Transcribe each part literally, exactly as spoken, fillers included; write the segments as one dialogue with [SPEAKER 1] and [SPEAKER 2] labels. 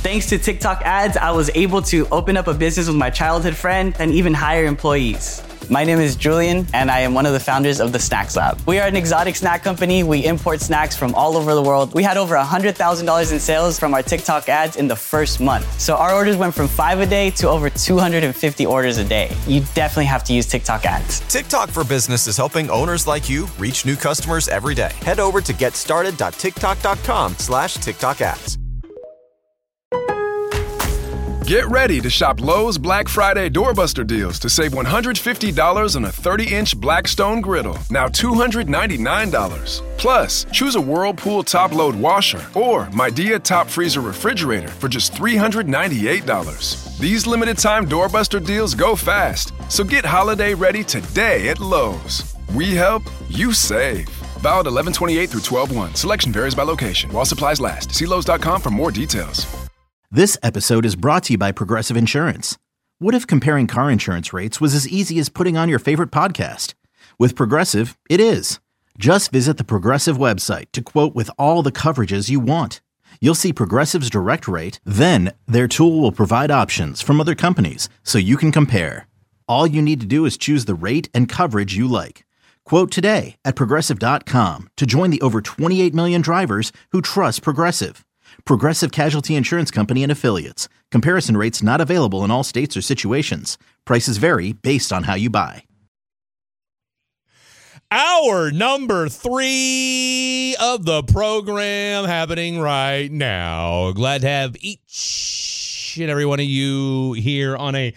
[SPEAKER 1] Thanks to TikTok ads, I was able to open up a business with my childhood friend and even hire employees. My name is Julian, and I am one of the founders of the Snacks Lab. We are an exotic snack company. We import snacks from all over the world. We had over one hundred thousand dollars in sales from our TikTok ads in the first month. So our orders went from five a day to over two hundred fifty orders a day. You definitely have to use TikTok ads.
[SPEAKER 2] TikTok for Business is helping owners like you reach new customers every day. Head over to getstarted.tiktok.com slash TikTok ads.
[SPEAKER 3] Get ready to shop Lowe's Black Friday Doorbuster deals to save one hundred fifty dollars on a thirty-inch Blackstone griddle, now two hundred ninety-nine dollars. Plus, choose a Whirlpool top-load washer or Midea top freezer refrigerator for just three hundred ninety-eight dollars. These limited-time Doorbuster deals go fast, so get holiday ready today at Lowe's. We help, you save. Valid eleven twenty-eight through twelve one. Selection varies by location. While supplies last. See Lowe's dot com for more details.
[SPEAKER 4] This episode is brought to you by Progressive Insurance. What if comparing car insurance rates was as easy as putting on your favorite podcast? With Progressive, it is. Just visit the Progressive website to quote with all the coverages you want. You'll see Progressive's direct rate, then their tool will provide options from other companies so you can compare. All you need to do is choose the rate and coverage you like. Quote today at Progressive dot com to join the over twenty-eight million drivers who trust Progressive. Progressive Casualty Insurance Company and Affiliates. Comparison rates not available in all states or situations. Prices vary based on how you buy.
[SPEAKER 5] Hour number three of the program happening right now. Glad to have each and every one of you here on a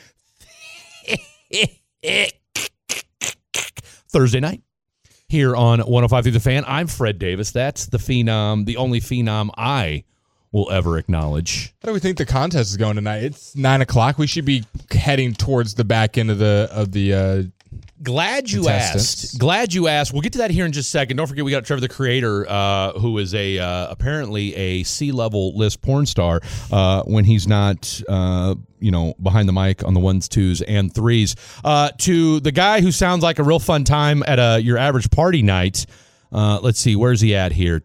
[SPEAKER 5] Thursday night here on one oh five through the Fan. I'm Fred Davis. That's the phenom, the only phenom I will ever acknowledge.
[SPEAKER 6] How do we think the contest is going tonight? It's nine o'clock. We should be heading towards the back end of the of the. Uh,
[SPEAKER 5] Glad you asked. Glad you asked. We'll get to that here in just a second. Don't forget, we got Trevor the Creator, uh, who is a uh, apparently a C-level list porn star uh, when he's not, uh, you know, behind the mic on the ones, twos, and threes. Uh, to the guy who sounds like a real fun time at a, your average party night. Uh, let's see, where's he at here?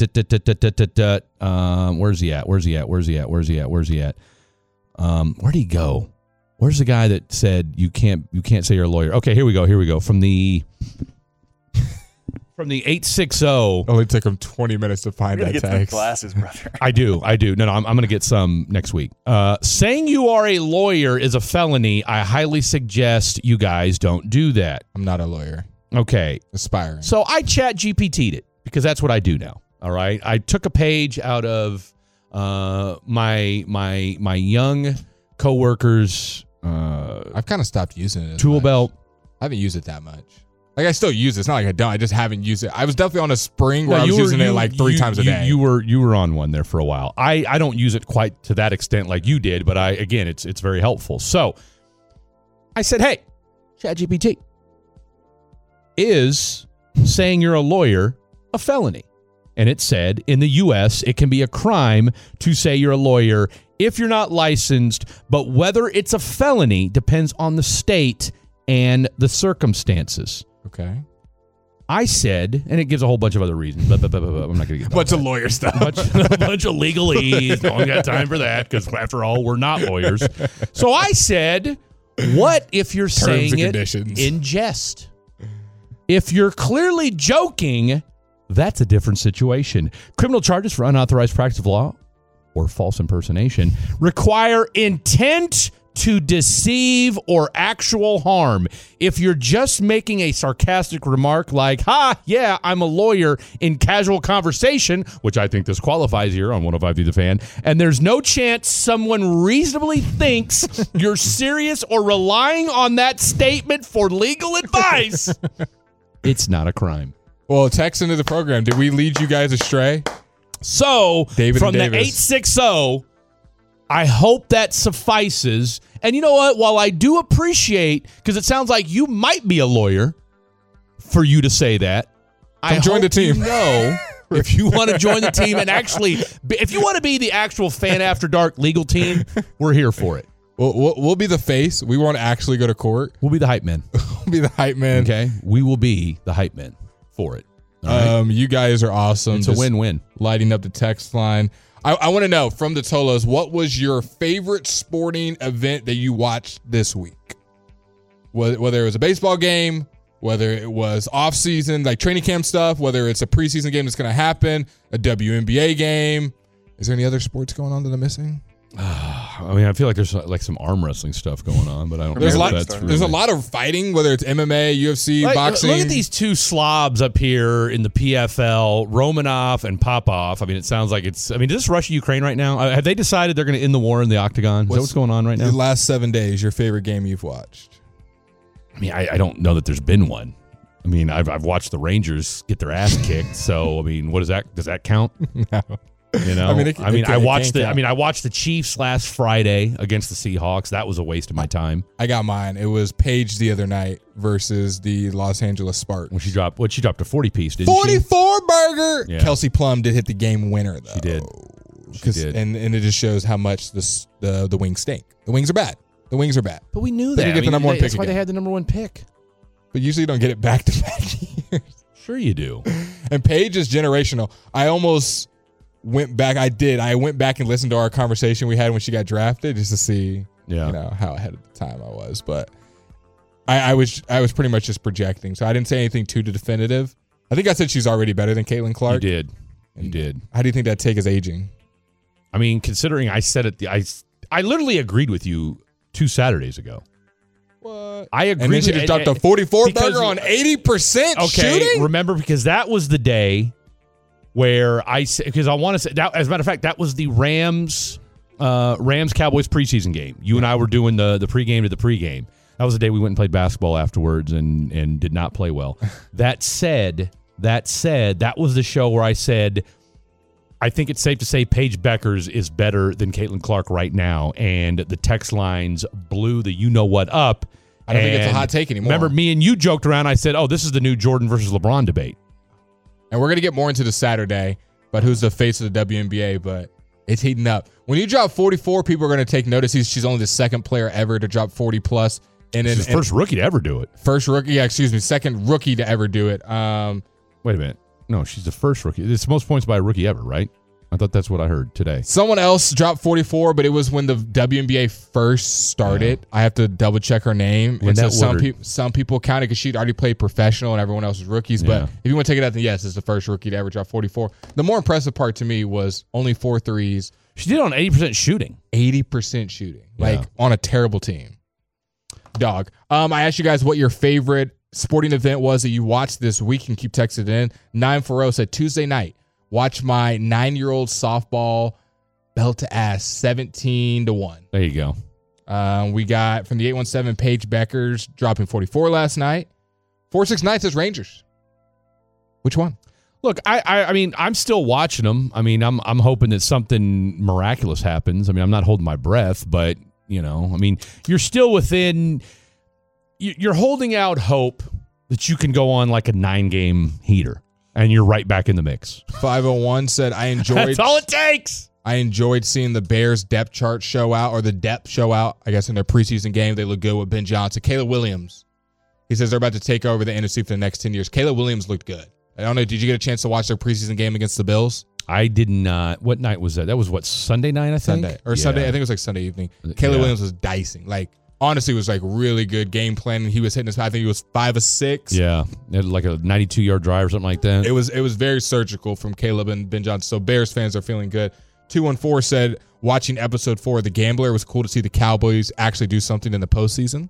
[SPEAKER 5] Um, where's he at? Where's he at? Where's he at? Where's he at? Where's he at? Um, where'd he go? Where's the guy that said you can't you can't say you're a lawyer? Okay, here we go. Here we go. From the from the eight six zero.
[SPEAKER 6] Only took him twenty minutes to find that
[SPEAKER 7] get
[SPEAKER 6] text.
[SPEAKER 7] Some glasses, brother.
[SPEAKER 5] I do. I do. No, no. I'm, I'm going to get some next week. Uh, saying you are a lawyer is a felony. I highly suggest you guys don't do that.
[SPEAKER 6] I'm not a lawyer.
[SPEAKER 5] Okay.
[SPEAKER 6] Aspiring.
[SPEAKER 5] So I chat G P T'd it because that's what I do now. All right. I took a page out of uh, my my my young coworkers. Uh,
[SPEAKER 6] I've kind of stopped using it.
[SPEAKER 5] Tool
[SPEAKER 6] much.
[SPEAKER 5] belt.
[SPEAKER 6] I haven't used it that much. Like I still use it. It's not like I don't. I just haven't used it. I was definitely on a spring where
[SPEAKER 5] no,
[SPEAKER 6] I was
[SPEAKER 5] were,
[SPEAKER 6] using
[SPEAKER 5] you,
[SPEAKER 6] it like three
[SPEAKER 5] you,
[SPEAKER 6] times a
[SPEAKER 5] you,
[SPEAKER 6] day.
[SPEAKER 5] You were you were on one there for a while. I, I don't use it quite to that extent like you did, but I again it's it's very helpful. So I said, hey, ChatGPT, is saying you're a lawyer a felony? And it said in the U S it can be a crime to say you're a lawyer if you're not licensed, but whether it's a felony depends on the state and the circumstances.
[SPEAKER 6] Okay.
[SPEAKER 5] I said, and it gives a whole bunch of other reasons, but, but, but, but I'm not going to get
[SPEAKER 6] bunch of lawyer stuff.
[SPEAKER 5] A bunch, a bunch of legalese. No one got time for that because, after all, we're not lawyers. So I said, what if you're
[SPEAKER 6] Terms
[SPEAKER 5] saying
[SPEAKER 6] and
[SPEAKER 5] it
[SPEAKER 6] conditions.
[SPEAKER 5] in jest? If you're clearly joking, that's a different situation. Criminal charges for unauthorized practice of law or false impersonation require intent to deceive or actual harm. If you're just making a sarcastic remark like, ha, yeah, I'm a lawyer in casual conversation, which I think this qualifies here on one oh five through the Fan, and there's no chance someone reasonably thinks you're serious or relying on that statement for legal advice, it's not a crime.
[SPEAKER 6] Well, text into the program. Did we lead you guys astray?
[SPEAKER 5] So,
[SPEAKER 6] David
[SPEAKER 5] from the eight six zero, I hope that suffices. And you know what? While I do appreciate, because it sounds like you might be a lawyer for you to say that,
[SPEAKER 6] Come
[SPEAKER 5] I
[SPEAKER 6] join
[SPEAKER 5] hope
[SPEAKER 6] the team.
[SPEAKER 5] You know, if you want to join the team and actually, if you want to be the actual Fan After Dark legal team, we're here for it.
[SPEAKER 6] We'll, we'll, we'll be the face. We won't actually go to court.
[SPEAKER 5] We'll be the hype men.
[SPEAKER 6] We'll be the hype man.
[SPEAKER 5] Okay? We will be the hype men for it. All right?
[SPEAKER 6] Um, you guys are awesome.
[SPEAKER 5] It's
[SPEAKER 6] Just
[SPEAKER 5] a win-win.
[SPEAKER 6] Lighting up the text line. I, I want to know from the Tolos, what was your favorite sporting event that you watched this week? Whether it was a baseball game, whether it was off-season, like training camp stuff, whether it's a preseason game that's going to happen, a W N B A game. Is there any other sports going on that I'm missing?
[SPEAKER 5] I mean, I feel like there's like some arm wrestling stuff going on, but I don't
[SPEAKER 6] There's a
[SPEAKER 5] know
[SPEAKER 6] lot.
[SPEAKER 5] if that's
[SPEAKER 6] There's
[SPEAKER 5] really...
[SPEAKER 6] a lot of fighting, whether it's M M A, U F C,
[SPEAKER 5] Like,
[SPEAKER 6] boxing.
[SPEAKER 5] Look at these two slobs up here in the P F L, Romanov and Popov. I mean, it sounds like it's. I mean, is this Russia Ukraine right now? Uh, have they decided they're going to end the war in the Octagon? Is that what's going on right now?
[SPEAKER 6] The last seven days, your favorite game you've watched?
[SPEAKER 5] I mean, I, I don't know that there's been one. I mean, I've I've watched the Rangers get their ass kicked. So I mean, what does that does that count?
[SPEAKER 6] No.
[SPEAKER 5] You know,
[SPEAKER 6] I
[SPEAKER 5] I
[SPEAKER 6] mean,
[SPEAKER 5] mean,
[SPEAKER 6] it-
[SPEAKER 5] I, mean
[SPEAKER 6] it-
[SPEAKER 5] I
[SPEAKER 6] it
[SPEAKER 5] watched
[SPEAKER 6] can't
[SPEAKER 5] the.
[SPEAKER 6] count.
[SPEAKER 5] I mean, I watched the Chiefs last Friday against the Seahawks. That was a waste of my time.
[SPEAKER 6] I got mine. It was Paige the other night versus the Los Angeles Spartans.
[SPEAKER 5] When she dropped, what she dropped a forty piece, didn't she?
[SPEAKER 6] forty-four burger.
[SPEAKER 5] Yeah.
[SPEAKER 6] Kelsey Plum did hit the game winner though.
[SPEAKER 5] She did. She
[SPEAKER 6] 'Cause-
[SPEAKER 5] did.
[SPEAKER 6] And and it just shows how much this the the wings stink. The wings are bad. The wings are bad.
[SPEAKER 5] But we knew
[SPEAKER 6] They
[SPEAKER 5] that.
[SPEAKER 6] didn't get
[SPEAKER 5] I
[SPEAKER 6] the
[SPEAKER 5] mean,
[SPEAKER 6] number one
[SPEAKER 5] they-
[SPEAKER 6] pick
[SPEAKER 5] That's why
[SPEAKER 6] again.
[SPEAKER 5] they had the number one pick.
[SPEAKER 6] But usually you don't get it back to back years.
[SPEAKER 5] Sure, you do.
[SPEAKER 6] And Paige is generational. I almost went back. I did. I went back and listened to our conversation we had when she got drafted just to see,
[SPEAKER 5] Yeah.
[SPEAKER 6] you know, how ahead of the time I was. But I, I was I was pretty much just projecting. So I didn't say anything too definitive. I think I said she's already better than Caitlin
[SPEAKER 5] You
[SPEAKER 6] Clark.
[SPEAKER 5] did. You did.
[SPEAKER 6] How do you think that take is aging?
[SPEAKER 5] I mean, considering I said it, I I literally agreed with you two Saturdays ago.
[SPEAKER 6] What?
[SPEAKER 5] I agreed.
[SPEAKER 6] And then she
[SPEAKER 5] with-
[SPEAKER 6] just dropped a
[SPEAKER 5] and-
[SPEAKER 6] forty-four
[SPEAKER 5] because-
[SPEAKER 6] burger on eighty percent
[SPEAKER 5] Okay,
[SPEAKER 6] shooting?
[SPEAKER 5] remember, because that was the day where I said, because I want to say that, as a matter of fact, that was the Rams uh, Rams Cowboys preseason game. You and I were doing the the pregame to the pregame. That was the day we went and played basketball afterwards and and did not play well. That said, that said, that was the show where I said, I think it's safe to say Paige Beckers is better than Caitlin Clark right now, and the text lines blew the you know what up.
[SPEAKER 6] I don't think it's a
[SPEAKER 5] And
[SPEAKER 6] hot take anymore.
[SPEAKER 5] Remember, me and you joked around. I said, "Oh, this is the new Jordan versus LeBron debate."
[SPEAKER 6] And we're going to get more into the Saturday, but who's the face of the W N B A, but it's heating up. When you drop forty-four, people are going to take notice. He's, she's only the second player ever to drop forty plus. And
[SPEAKER 5] She's the first rookie to ever do it.
[SPEAKER 6] First rookie, yeah, excuse me, second rookie to ever do it. Um,
[SPEAKER 5] Wait a minute. No, she's the first rookie. It's the most points by a rookie ever, right? I thought that's what I heard today.
[SPEAKER 6] Someone else dropped forty-four, but it was when the W N B A first started. Yeah. I have to double check her name. And so some people some people counted because she'd already played professional and everyone else was rookies. Yeah. But if you want to take it out, then yes, it's the first rookie to ever drop forty-four. The more impressive part to me was only four threes.
[SPEAKER 5] She did it on eighty percent shooting.
[SPEAKER 6] eighty percent shooting. Like
[SPEAKER 5] yeah.
[SPEAKER 6] on a terrible team. Dog. Um, I asked you guys what your favorite sporting event was that you watched this week and keep texting it in. nine four zero said Tuesday night. Watch my nine-year-old softball belt to ass seventeen to one.
[SPEAKER 5] There you go.
[SPEAKER 6] Um, we got from the eight one seven Paige Beckers dropping forty-four last night. four six nine says Rangers. Which one?
[SPEAKER 5] Look, I, I I mean, I'm still watching them. I mean, I'm I'm hoping that something miraculous happens. I mean, I'm not holding my breath, but, you know, I mean, you're still within, you're holding out hope that you can go on like a nine-game heater. And you're right back in the mix.
[SPEAKER 6] five oh one said, I enjoyed.
[SPEAKER 5] That's all it takes.
[SPEAKER 6] I enjoyed seeing the Bears depth chart show out, or the depth show out, I guess, in their preseason game. They look good with Ben Johnson. Caleb Williams. He says they're about to take over the N F C for the next ten years. Caleb Williams looked good. I don't know. Did you get a chance to watch their preseason game against the Bills?
[SPEAKER 5] I did not. What night was that? That was what, Sunday night, I think?
[SPEAKER 6] Sunday. Or
[SPEAKER 5] yeah.
[SPEAKER 6] Sunday. I think it was like Sunday evening. Caleb yeah. Williams was dicing. Like, honestly, it was like really good game planning. He was hitting his, I think he was five of six.
[SPEAKER 5] Yeah. Like a ninety-two yard drive or something like that.
[SPEAKER 6] It was it was very surgical from Caleb and Ben Johnson. So Bears fans are feeling good. two one four said, watching episode four of The Gambler, it was cool to see the Cowboys actually do something in the postseason.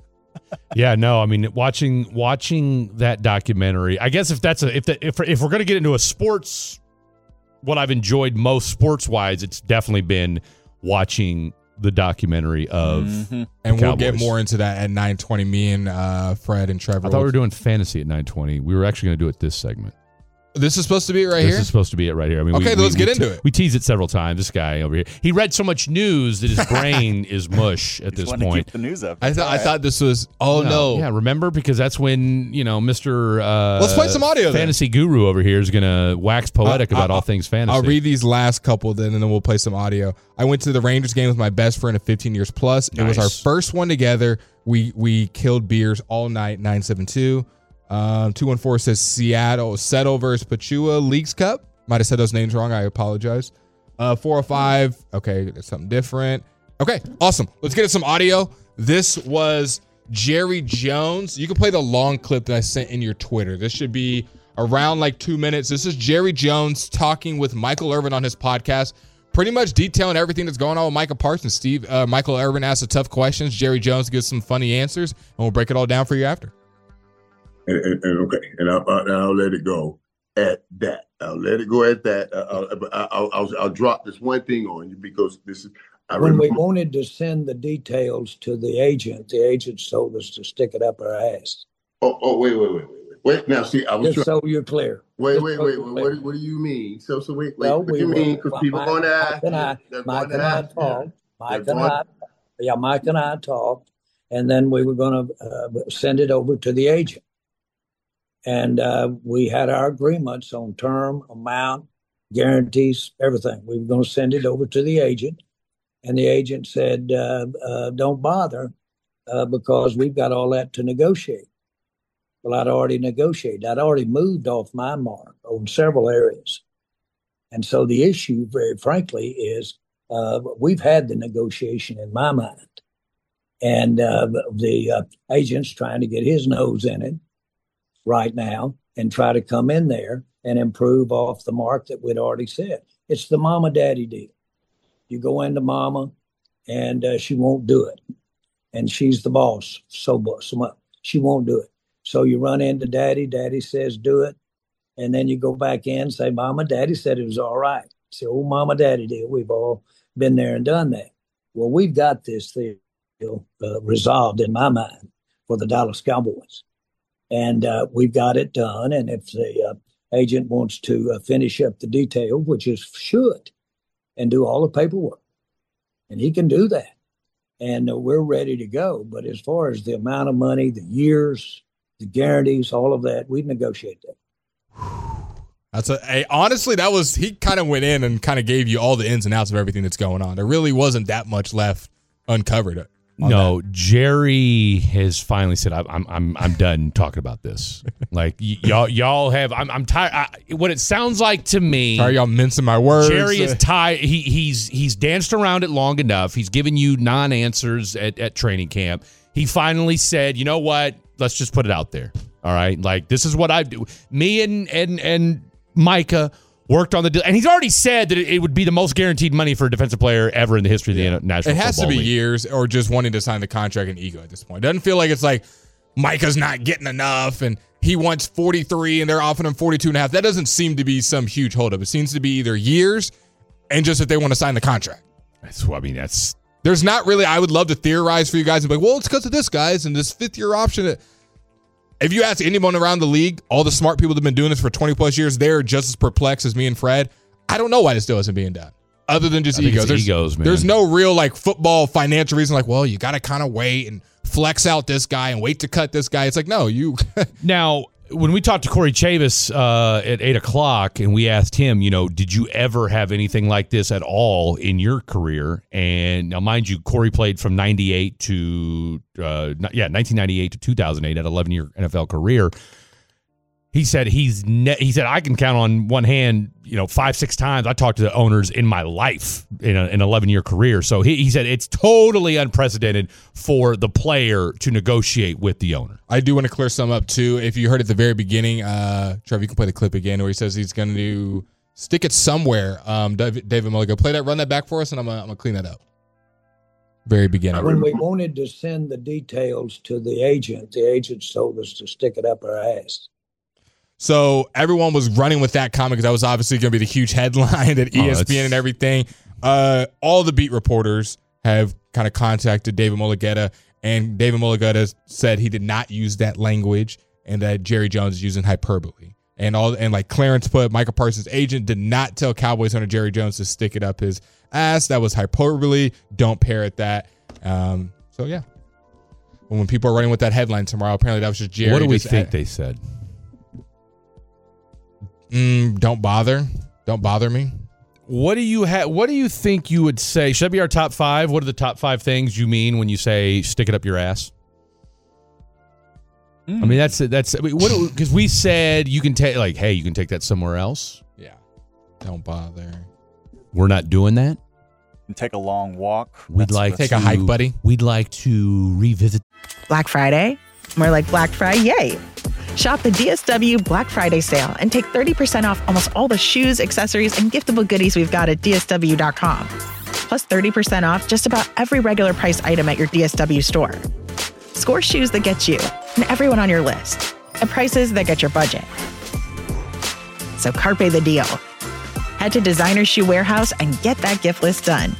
[SPEAKER 5] Yeah, no, I mean, watching watching that documentary, I guess if that's a, if the, if, if we're going to get into a sports, what I've enjoyed most sports wise, it's definitely been watching the documentary of mm-hmm.
[SPEAKER 6] and we'll get more into that at nine twenty. Me and uh, Fred and Trevor.
[SPEAKER 5] I thought we were doing fantasy at nine twenty. We were actually going to do it this segment.
[SPEAKER 6] This is supposed to be it right
[SPEAKER 5] this
[SPEAKER 6] here?
[SPEAKER 5] This is supposed to be it right here. I mean,
[SPEAKER 6] okay,
[SPEAKER 5] we,
[SPEAKER 6] let's
[SPEAKER 5] we,
[SPEAKER 6] get
[SPEAKER 5] we
[SPEAKER 6] into
[SPEAKER 5] te-
[SPEAKER 6] it.
[SPEAKER 5] We teased it several times. This guy over here, he read so much news that his brain is mush at this point.
[SPEAKER 7] To keep the news up.
[SPEAKER 6] I thought right. I thought this was. Oh no.
[SPEAKER 5] no! Yeah, remember, because that's when you know Mister Uh,
[SPEAKER 6] Let's play some audio.
[SPEAKER 5] Fantasy
[SPEAKER 6] then.
[SPEAKER 5] Guru over here is gonna wax poetic uh, about
[SPEAKER 6] uh,
[SPEAKER 5] all things fantasy.
[SPEAKER 6] I'll read these last couple, then, and then we'll play some audio. I went to the Rangers game with my best friend of fifteen years plus. Nice. It was our first one together. We we killed beers all night. nine seven two. Um, two one four says Seattle Settle versus Pachua Leagues Cup. Might have said those names wrong. I apologize. Uh, four oh five. Okay, that's something different. Okay, awesome. Let's get some audio. This was Jerry Jones. You can play the long clip that I sent in your Twitter. This should be around like two minutes. This is Jerry Jones talking with Michael Irvin on his podcast, pretty much detailing everything that's going on with Micah Parsons. Steve, uh, Michael Irvin asks the tough questions. Jerry Jones gives some funny answers, and we'll break it all down for you after.
[SPEAKER 7] And, and, and okay, and I'll, I'll, I'll let it go at that. I'll let it go at that. I'll, I'll, I'll, I'll drop this one thing on you because this is. I
[SPEAKER 8] when
[SPEAKER 7] remember,
[SPEAKER 8] we wanted to send the details to the agent, the agent told us to stick it up our ass.
[SPEAKER 7] Oh, oh, wait, wait, wait, wait, wait. Now, see, I was
[SPEAKER 8] Just
[SPEAKER 7] trying,
[SPEAKER 8] so you're clear.
[SPEAKER 7] Wait,
[SPEAKER 8] Just
[SPEAKER 7] wait,
[SPEAKER 8] so
[SPEAKER 7] wait.
[SPEAKER 8] you're
[SPEAKER 7] What,
[SPEAKER 8] clear.
[SPEAKER 7] what do you mean? So, so wait, wait.
[SPEAKER 8] Well,
[SPEAKER 7] what do
[SPEAKER 8] we
[SPEAKER 7] you
[SPEAKER 8] were-
[SPEAKER 7] mean? Because people
[SPEAKER 8] Mike-
[SPEAKER 7] going to
[SPEAKER 8] Mike
[SPEAKER 7] ask.
[SPEAKER 8] and I,
[SPEAKER 7] they're
[SPEAKER 8] Mike
[SPEAKER 7] going
[SPEAKER 8] and
[SPEAKER 7] to
[SPEAKER 8] I
[SPEAKER 7] ask.
[SPEAKER 8] talked. Mike
[SPEAKER 7] They're
[SPEAKER 8] and I,
[SPEAKER 7] going-
[SPEAKER 8] yeah, Mike and I talked, and then we were going to uh, send it over to the agent. And uh, we had our agreements on term, amount, guarantees, everything. We were going to send it over to the agent. And the agent said, uh, uh, don't bother uh, because we've got all that to negotiate. Well, I'd already negotiated. I'd already moved off my mark on several areas. And so the issue, very frankly, is uh, we've had the negotiation in my mind. And uh, the uh, agent's trying to get his nose in it right now and try to come in there and improve off the mark that we'd already said. It's the mama-daddy deal. You go into mama, and uh, she won't do it. And she's the boss, so, so much. She won't do it. So you run into daddy, daddy says do it. And then you go back in and say, mama, daddy said it was all right. It's the old mama, daddy deal. We've all been there and done that. Well, we've got this deal uh, resolved in my mind for the Dallas Cowboys. And uh, we've got it done. And if the uh, agent wants to uh, finish up the detail, which is should, and do all the paperwork, and he can do that. And uh, we're ready to go. But as far as the amount of money, the years, the guarantees, all of that, we've negotiated that.
[SPEAKER 6] That's a, a honestly, that was, he kind of went in and kind of gave you all the ins and outs of everything that's going on. There really wasn't that much left uncovered.
[SPEAKER 5] No, that. Jerry has finally said, "I'm I'm I'm done talking about this." Like y- y'all y'all have, I'm I'm tired. What it sounds like to me,
[SPEAKER 6] sorry, y'all mincing my words.
[SPEAKER 5] Jerry is tired. He he's he's danced around it long enough. He's given you non-answers at at training camp. He finally said, "You know what? Let's just put it out there." All right, like this is what I do. Me and and and Micah worked on the deal, and he's already said that it, it would be the most guaranteed money for a defensive player ever in the history yeah. of the National
[SPEAKER 6] It has
[SPEAKER 5] Football
[SPEAKER 6] to be
[SPEAKER 5] League.
[SPEAKER 6] years or just wanting to sign the contract and ego at this point. It doesn't feel like it's like Micah's not getting enough and he wants forty-three and they're offering him forty-two and a half. That doesn't seem to be some huge holdup. It seems to be either years and just that they want to sign the contract.
[SPEAKER 5] That's what I mean. That's
[SPEAKER 6] there's not really. I would love to theorize for you guys and be like, well, it's because of this, guys, and this fifth year option. That, if you ask anyone around the league, all the smart people that have been doing this for twenty plus years, they're just as perplexed as me and Fred. I don't know why this deal isn't being done, other than just
[SPEAKER 5] I think
[SPEAKER 6] egos.
[SPEAKER 5] it's
[SPEAKER 6] There's,
[SPEAKER 5] egos, man.
[SPEAKER 6] There's no real like football financial reason. Like, well, you got to kind of wait and flex out this guy and wait to cut this guy. It's like, no, you.
[SPEAKER 5] Now, when we talked to Corey Chavis uh, at eight o'clock, and we asked him, you know, did you ever have anything like this at all in your career? And now, mind you, Corey played from ninety-eight to uh, yeah, nineteen ninety-eight to two thousand eight, at eleven year N F L career. He said he's ne- he said I can count on one hand, you know, five six times I talked to the owners in my life in a, an eleven year career. So he, he said it's totally unprecedented for the player to negotiate with the owner.
[SPEAKER 6] I do want to clear some up too. If you heard at the very beginning, uh, Trevor, you can play the clip again where he says he's going to stick it somewhere. Um, David, David Mulligan, play that, run that back for us, and I'm gonna, I'm gonna clean that up. Very beginning.
[SPEAKER 8] When we wanted to send the details to the agent, the agent told us to stick it up our ass.
[SPEAKER 6] So everyone was running with that comment because that was obviously going to be the huge headline at E S P N
[SPEAKER 5] oh,
[SPEAKER 6] and everything. Uh, all the beat reporters have kind of contacted David Mulligetta, and David Mulligetta said he did not use that language and that Jerry Jones is using hyperbole. And all and like Clarence put, Micah Parsons' agent did not tell Cowboys owner Jerry Jones to stick it up his ass. That was hyperbole. Don't parrot that. Um, so yeah. When people are running with that headline tomorrow, apparently that was just Jerry.
[SPEAKER 5] What do we
[SPEAKER 6] just,
[SPEAKER 5] think they said?
[SPEAKER 6] Mm, don't bother. Don't bother me.
[SPEAKER 5] What do you have? What do you think you would say? Should that be our top five? What are the top five things you mean when you say "stick it up your ass"? Mm. I mean, that's that's I mean, what because we said you can take like, hey, you can take that somewhere else.
[SPEAKER 6] Yeah. Don't bother.
[SPEAKER 5] We're not doing that.
[SPEAKER 9] And take a long walk.
[SPEAKER 5] We'd
[SPEAKER 9] That's
[SPEAKER 5] like
[SPEAKER 9] the-
[SPEAKER 6] Take
[SPEAKER 5] to,
[SPEAKER 6] a hike, buddy.
[SPEAKER 5] We'd like to revisit.
[SPEAKER 10] Black Friday? More like Black Friday, yay! Shop the D S W Black Friday sale and take thirty percent off almost all the shoes, accessories, and giftable goodies we've got at D S W dot com. Plus thirty percent off just about every regular price item at your D S W store. Score shoes that get you and everyone on your list at prices that get your budget. So carpe the deal. Head to Designer Shoe Warehouse and get that gift list done.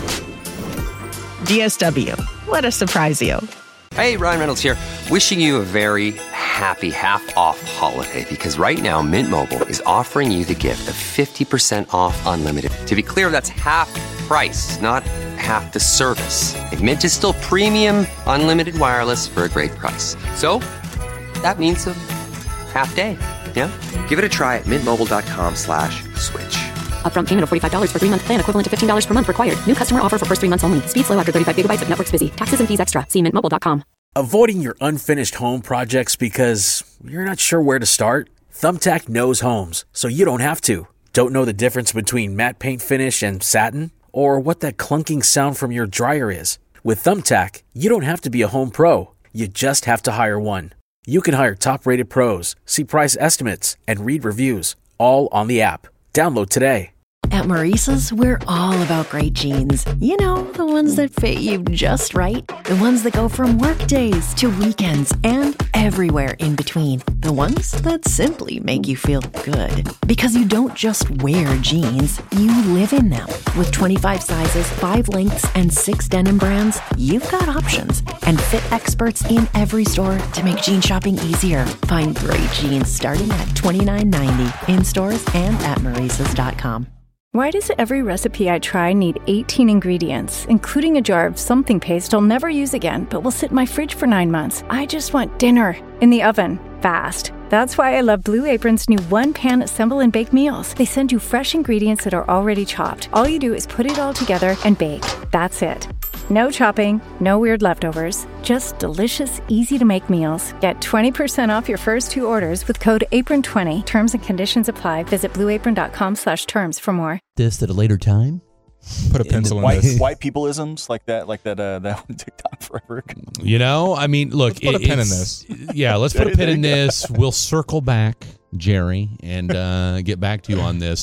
[SPEAKER 10] D S W. Let us surprise you.
[SPEAKER 11] Hey, Ryan Reynolds here. Wishing you a very happy half-off holiday because right now Mint Mobile is offering you the gift of fifty percent off unlimited. To be clear, that's half price, not half the service. And Mint is still premium unlimited wireless for a great price. So that means a half day. Yeah? Give it a try at mintmobile.com slash switch.
[SPEAKER 12] Upfront payment of forty-five dollars for three-month plan equivalent to fifteen dollars per month required. New customer offer for first three months only. Speed slow after thirty-five gigabytes if network's busy. Taxes and fees extra. See mint mobile dot com.
[SPEAKER 13] Avoiding your unfinished home projects because you're not sure where to start? Thumbtack knows homes, so you don't have to. Don't know the difference between matte paint finish and satin? Or what that clunking sound from your dryer is? With Thumbtack, you don't have to be a home pro. You just have to hire one. You can hire top-rated pros, see price estimates, and read reviews, all on the app. Download today.
[SPEAKER 14] At Maurice's, we're all about great jeans. You know, the ones that fit you just right. The ones that go from work days to weekends and everywhere in between. The ones that simply make you feel good. Because you don't just wear jeans, you live in them. With twenty-five sizes, five lengths, and six denim brands, you've got options. And fit experts in every store to make jean shopping easier. Find great jeans starting at twenty-nine ninety in stores and at maurices dot com.
[SPEAKER 15] Why does every recipe I try need eighteen ingredients, including a jar of something paste I'll never use again, but will sit in my fridge for nine months? I just want dinner in the oven, fast. That's why I love Blue Apron's new one-pan assemble and bake meals. They send you fresh ingredients that are already chopped. All you do is put it all together and bake. That's it. No chopping, no weird leftovers, just delicious, easy-to-make meals. Get twenty percent off your first two orders with code apron twenty. Terms and conditions apply. Visit blue apron dot com slash terms for more.
[SPEAKER 5] This at a later time.
[SPEAKER 6] Put a pencil in, in
[SPEAKER 9] white,
[SPEAKER 6] this.
[SPEAKER 9] white peopleisms like that, like that, uh, that on TikTok forever.
[SPEAKER 5] You know, I mean, look.
[SPEAKER 6] Let's put
[SPEAKER 5] it,
[SPEAKER 6] a pin in
[SPEAKER 5] this. Yeah, let's put a pin in this. We'll circle back, Jerry, and uh, get back to you on this.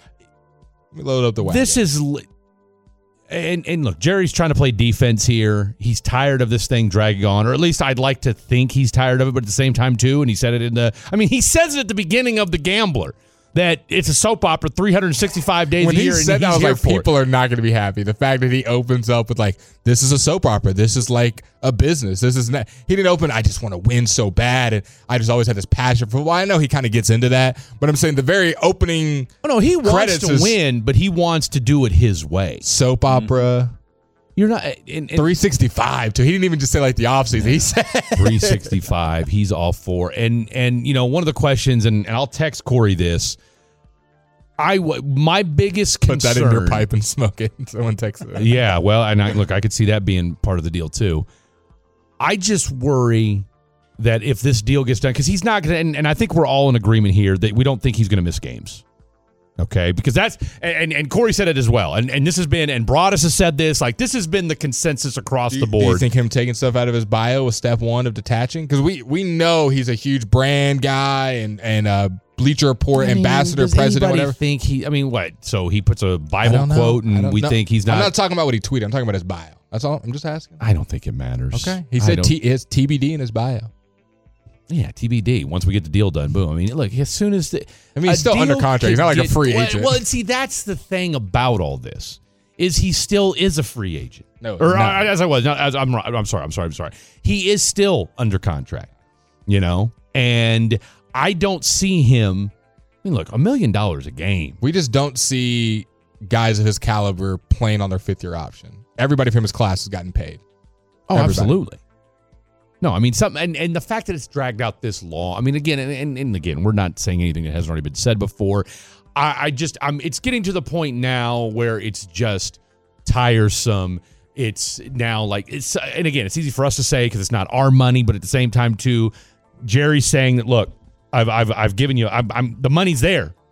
[SPEAKER 6] Let me load up the wagon.
[SPEAKER 5] This is... Li- And and look, Jerry's trying to play defense here. He's tired of this thing dragging on, or at least I'd like to think he's tired of it, but at the same time, too, and he said it in the, I mean, he says it at the beginning of The Gambler, that it's a soap opera three hundred sixty-five days
[SPEAKER 6] when
[SPEAKER 5] a year.
[SPEAKER 6] When he said
[SPEAKER 5] and
[SPEAKER 6] that, I was
[SPEAKER 5] here
[SPEAKER 6] like,
[SPEAKER 5] for
[SPEAKER 6] people
[SPEAKER 5] it.
[SPEAKER 6] are not going to be happy. The fact that he opens up with like, this is a soap opera. This is like a business. This is not, he didn't open, I just want to win so bad. And I just always had this passion for, well, I know he kind of gets into that, but I'm saying the very opening
[SPEAKER 5] Oh, no, he wants to
[SPEAKER 6] is
[SPEAKER 5] win, but he wants to do it his way.
[SPEAKER 6] Soap opera.
[SPEAKER 5] You're not in, in
[SPEAKER 6] three sixty-five too. He didn't even just say like the offseason. He said
[SPEAKER 5] three sixty-five. He's all for. And and you know, one of the questions, and, and I'll text Corey this. I my biggest concern.
[SPEAKER 6] Put that in your pipe and smoke it. Someone texted it.
[SPEAKER 5] Yeah, well, and I, look, I could see that being part of the deal too. I just worry that if this deal gets done, because he's not going to, and, and I think we're all in agreement here that we don't think he's going to miss games. Okay, because that's, and, and Corey said it as well, and and this has been, and Broadus has said this, like this has been the consensus across
[SPEAKER 6] do,
[SPEAKER 5] the board.
[SPEAKER 6] Do you think him taking stuff out of his bio was step one of detaching? Because we we know he's a huge brand guy and and uh, Bleacher Report
[SPEAKER 5] I mean,
[SPEAKER 6] ambassador,
[SPEAKER 5] does
[SPEAKER 6] president,
[SPEAKER 5] anybody
[SPEAKER 6] whatever.
[SPEAKER 5] Think he? I mean, what? So he puts a Bible quote, and we
[SPEAKER 6] know.
[SPEAKER 5] think he's not.
[SPEAKER 6] I'm not talking about what he tweeted. I'm talking about his bio. That's all. I'm just asking.
[SPEAKER 5] I don't think it matters.
[SPEAKER 6] Okay, he said T, his T B D in his bio.
[SPEAKER 5] Yeah, T B D. Once we get the deal done, boom. I mean, look, as soon as the,
[SPEAKER 6] I mean, he's still under contract. He's not like
[SPEAKER 5] get,
[SPEAKER 6] a free
[SPEAKER 5] well,
[SPEAKER 6] agent.
[SPEAKER 5] Well, and see, that's the thing about all this is he still is a free agent.
[SPEAKER 6] No,
[SPEAKER 5] or
[SPEAKER 6] no.
[SPEAKER 5] uh, as I was. Not, as I'm. I'm sorry. I'm sorry. I'm sorry. He is still under contract. You know, and I don't see him. I mean, look, a million dollars a game.
[SPEAKER 6] We just don't see guys of his caliber playing on their fifth year option. Everybody from his class has gotten paid.
[SPEAKER 5] Oh,
[SPEAKER 6] Everybody.
[SPEAKER 5] absolutely. No, I mean, something, and, and the fact that it's dragged out this long. I mean, again, and, and, and again, we're not saying anything that hasn't already been said before. I, I just, I'm. It's getting to the point now where it's just tiresome. It's now like it's, and again, it's easy for us to say because it's not our money, but at the same time, too, Jerry's saying that, look, I've, I've, I've given you, I'm, I'm, the money's there.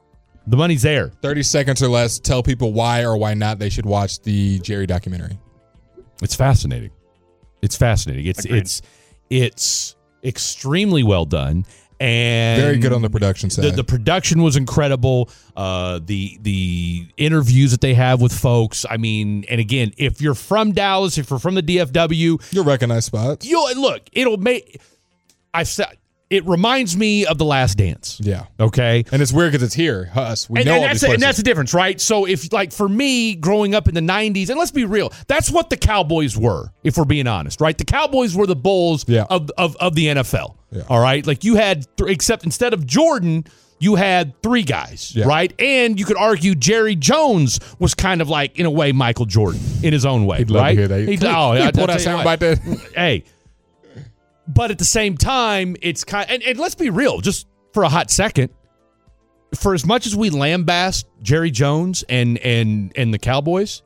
[SPEAKER 5] The money's there.
[SPEAKER 6] thirty seconds or less. Tell people why or why not they should watch the Jerry documentary.
[SPEAKER 5] It's fascinating. It's fascinating. It's
[SPEAKER 6] Agreed.
[SPEAKER 5] it's it's extremely well done. And
[SPEAKER 6] Very good on the production side.
[SPEAKER 5] The, the production was incredible. Uh, the the interviews that they have with folks. I mean, and again, if you're from Dallas, if you're from the D F W,
[SPEAKER 6] you'll recognize spots.
[SPEAKER 5] You'll look. It'll make. I said. It reminds me of The Last Dance.
[SPEAKER 6] Yeah.
[SPEAKER 5] Okay.
[SPEAKER 6] And it's weird because it's here, us. We
[SPEAKER 5] and,
[SPEAKER 6] know
[SPEAKER 5] and
[SPEAKER 6] all
[SPEAKER 5] that's
[SPEAKER 6] these
[SPEAKER 5] the, and
[SPEAKER 6] places.
[SPEAKER 5] that's the difference, right? So if, like, for me, growing up in the nineties, and let's be real, that's what the Cowboys were, if we're being honest, right? The Cowboys were the Bulls
[SPEAKER 6] Yeah.
[SPEAKER 5] of, of of the N F L.
[SPEAKER 6] Yeah.
[SPEAKER 5] All right, like you had, th- except instead of Jordan, you had three guys,
[SPEAKER 6] Yeah.
[SPEAKER 5] right? And you could argue Jerry Jones was kind of like, in a way, Michael Jordan in his own way,
[SPEAKER 6] He'd love to
[SPEAKER 5] right?
[SPEAKER 6] hear that.
[SPEAKER 5] He'd,
[SPEAKER 6] Can we-
[SPEAKER 5] oh,
[SPEAKER 6] can we
[SPEAKER 5] I-
[SPEAKER 6] pull
[SPEAKER 5] I'll
[SPEAKER 6] that
[SPEAKER 5] tell you
[SPEAKER 6] sound
[SPEAKER 5] what.
[SPEAKER 6] bite there?
[SPEAKER 5] Hey. But at the same time, it's kind and, and let's be real, just for a hot second, for as much as we lambast Jerry Jones and and and the Cowboys,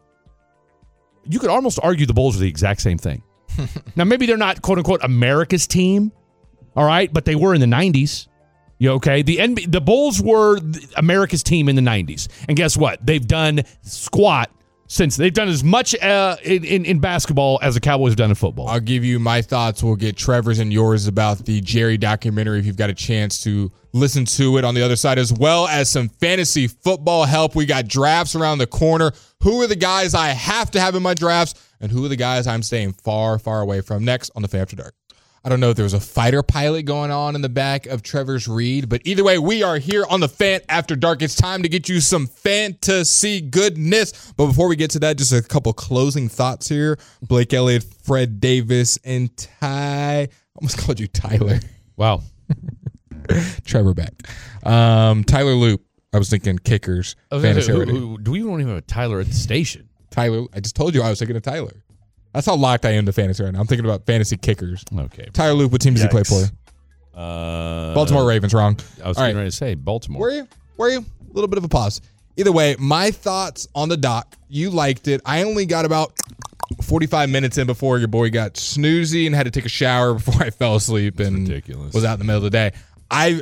[SPEAKER 5] you could almost argue the Bulls are the exact same thing. Now, maybe they're not quote unquote America's team, all right, but they were in the nineties. You okay? The N B A, the Bulls were America's team in the nineties, and guess what? They've done squat since. They've done as much uh, in, in in basketball as the Cowboys have done in football.
[SPEAKER 6] I'll give you my thoughts. We'll get Trevor's and yours about the Jerry documentary if you've got a chance to listen to it on the other side, as well as some fantasy football help. We got drafts around the corner. Who are the guys I have to have in my drafts, and who are the guys I'm staying far, far away from? Next on the Fan After Dark. I don't know if there was a fighter pilot going on in the back of Trevor's read, but either way, we are here on the Fan After Dark. It's time to get you some fantasy goodness. But before we get to that, just a couple closing thoughts here. Blake Elliott, Fred Davis, and Ty. I almost called you Tyler.
[SPEAKER 5] Wow.
[SPEAKER 6] Trevor back. Um, Tyler Loop. I was thinking kickers.
[SPEAKER 5] I was gonna
[SPEAKER 6] Fantasy
[SPEAKER 5] say, who-
[SPEAKER 6] already.
[SPEAKER 5] who- do we even have a Tyler at the station?
[SPEAKER 6] Tyler. I just told you I was thinking of Tyler. That's how locked I am to fantasy right now. I'm thinking about fantasy kickers.
[SPEAKER 5] Okay.
[SPEAKER 6] Tyler Loop, what team does he play for?
[SPEAKER 5] Uh,
[SPEAKER 6] Baltimore Ravens, wrong.
[SPEAKER 5] I was
[SPEAKER 6] All
[SPEAKER 5] getting
[SPEAKER 6] right.
[SPEAKER 5] ready to say Baltimore.
[SPEAKER 6] Were you? Were you? A little bit of a pause. Either way, my thoughts on the doc. You liked it. I only got about forty-five minutes in before your boy got snoozy and had to take a shower before I fell asleep and
[SPEAKER 5] ridiculous.
[SPEAKER 6] was out in the middle of the day. I,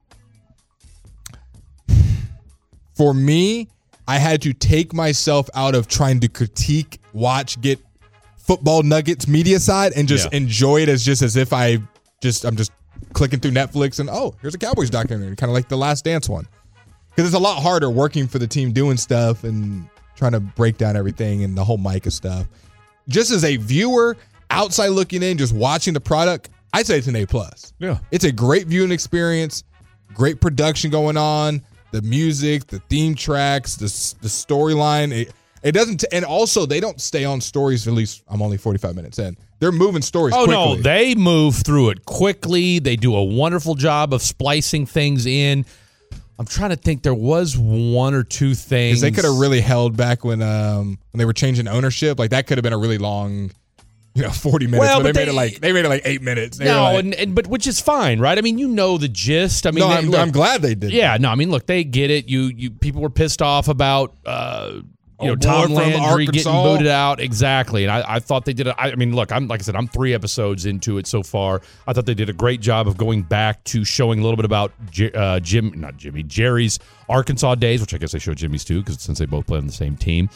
[SPEAKER 6] for me, I had to take myself out of trying to critique, watch, get football nuggets media side and just
[SPEAKER 5] Yeah.
[SPEAKER 6] enjoy it as just as if I just I'm just clicking through Netflix and oh, here's a Cowboys documentary, kind of like the Last Dance one. Because it's a lot harder working for the team, doing stuff and trying to break down everything and the whole Micah stuff. Just as a viewer, outside looking in, just watching the product, I'd say it's an A plus.
[SPEAKER 5] Yeah,
[SPEAKER 6] it's a great viewing experience, great production going on, the music, the theme tracks, the the storyline. It, it doesn't, and also they don't stay on stories. At least I'm only forty-five minutes in. They're moving stories.
[SPEAKER 5] Oh,
[SPEAKER 6] quickly.
[SPEAKER 5] no, they move through it quickly. They do a wonderful job of splicing things in. I'm trying to think. There was one or two things.
[SPEAKER 6] Because they could have really held back when um when they were changing ownership. Like that could have been a really long, you know, forty minutes.
[SPEAKER 5] Well,
[SPEAKER 6] but they,
[SPEAKER 5] but
[SPEAKER 6] made
[SPEAKER 5] they-
[SPEAKER 6] it like they made it like eight minutes. They
[SPEAKER 5] No,
[SPEAKER 6] were like-
[SPEAKER 5] and, and but which is fine, right? I mean, you know the gist. I mean,
[SPEAKER 6] No,
[SPEAKER 5] they-
[SPEAKER 6] I'm-
[SPEAKER 5] look-
[SPEAKER 6] I'm glad they did
[SPEAKER 5] Yeah, no, I mean, look, they get it. You, you people were pissed off about, uh, you know,
[SPEAKER 6] Award
[SPEAKER 5] Tom
[SPEAKER 6] from
[SPEAKER 5] Landry getting
[SPEAKER 6] Arkansas.
[SPEAKER 5] booted out. Exactly, and I, I thought they did. A, I mean, look, I'm like I said, I'm three episodes into it so far. I thought they did a great job of going back to showing a little bit about J- uh, Jim, not Jimmy, Jerry's Arkansas days, which I guess they showed Jimmy's too, because since they both play on the same team.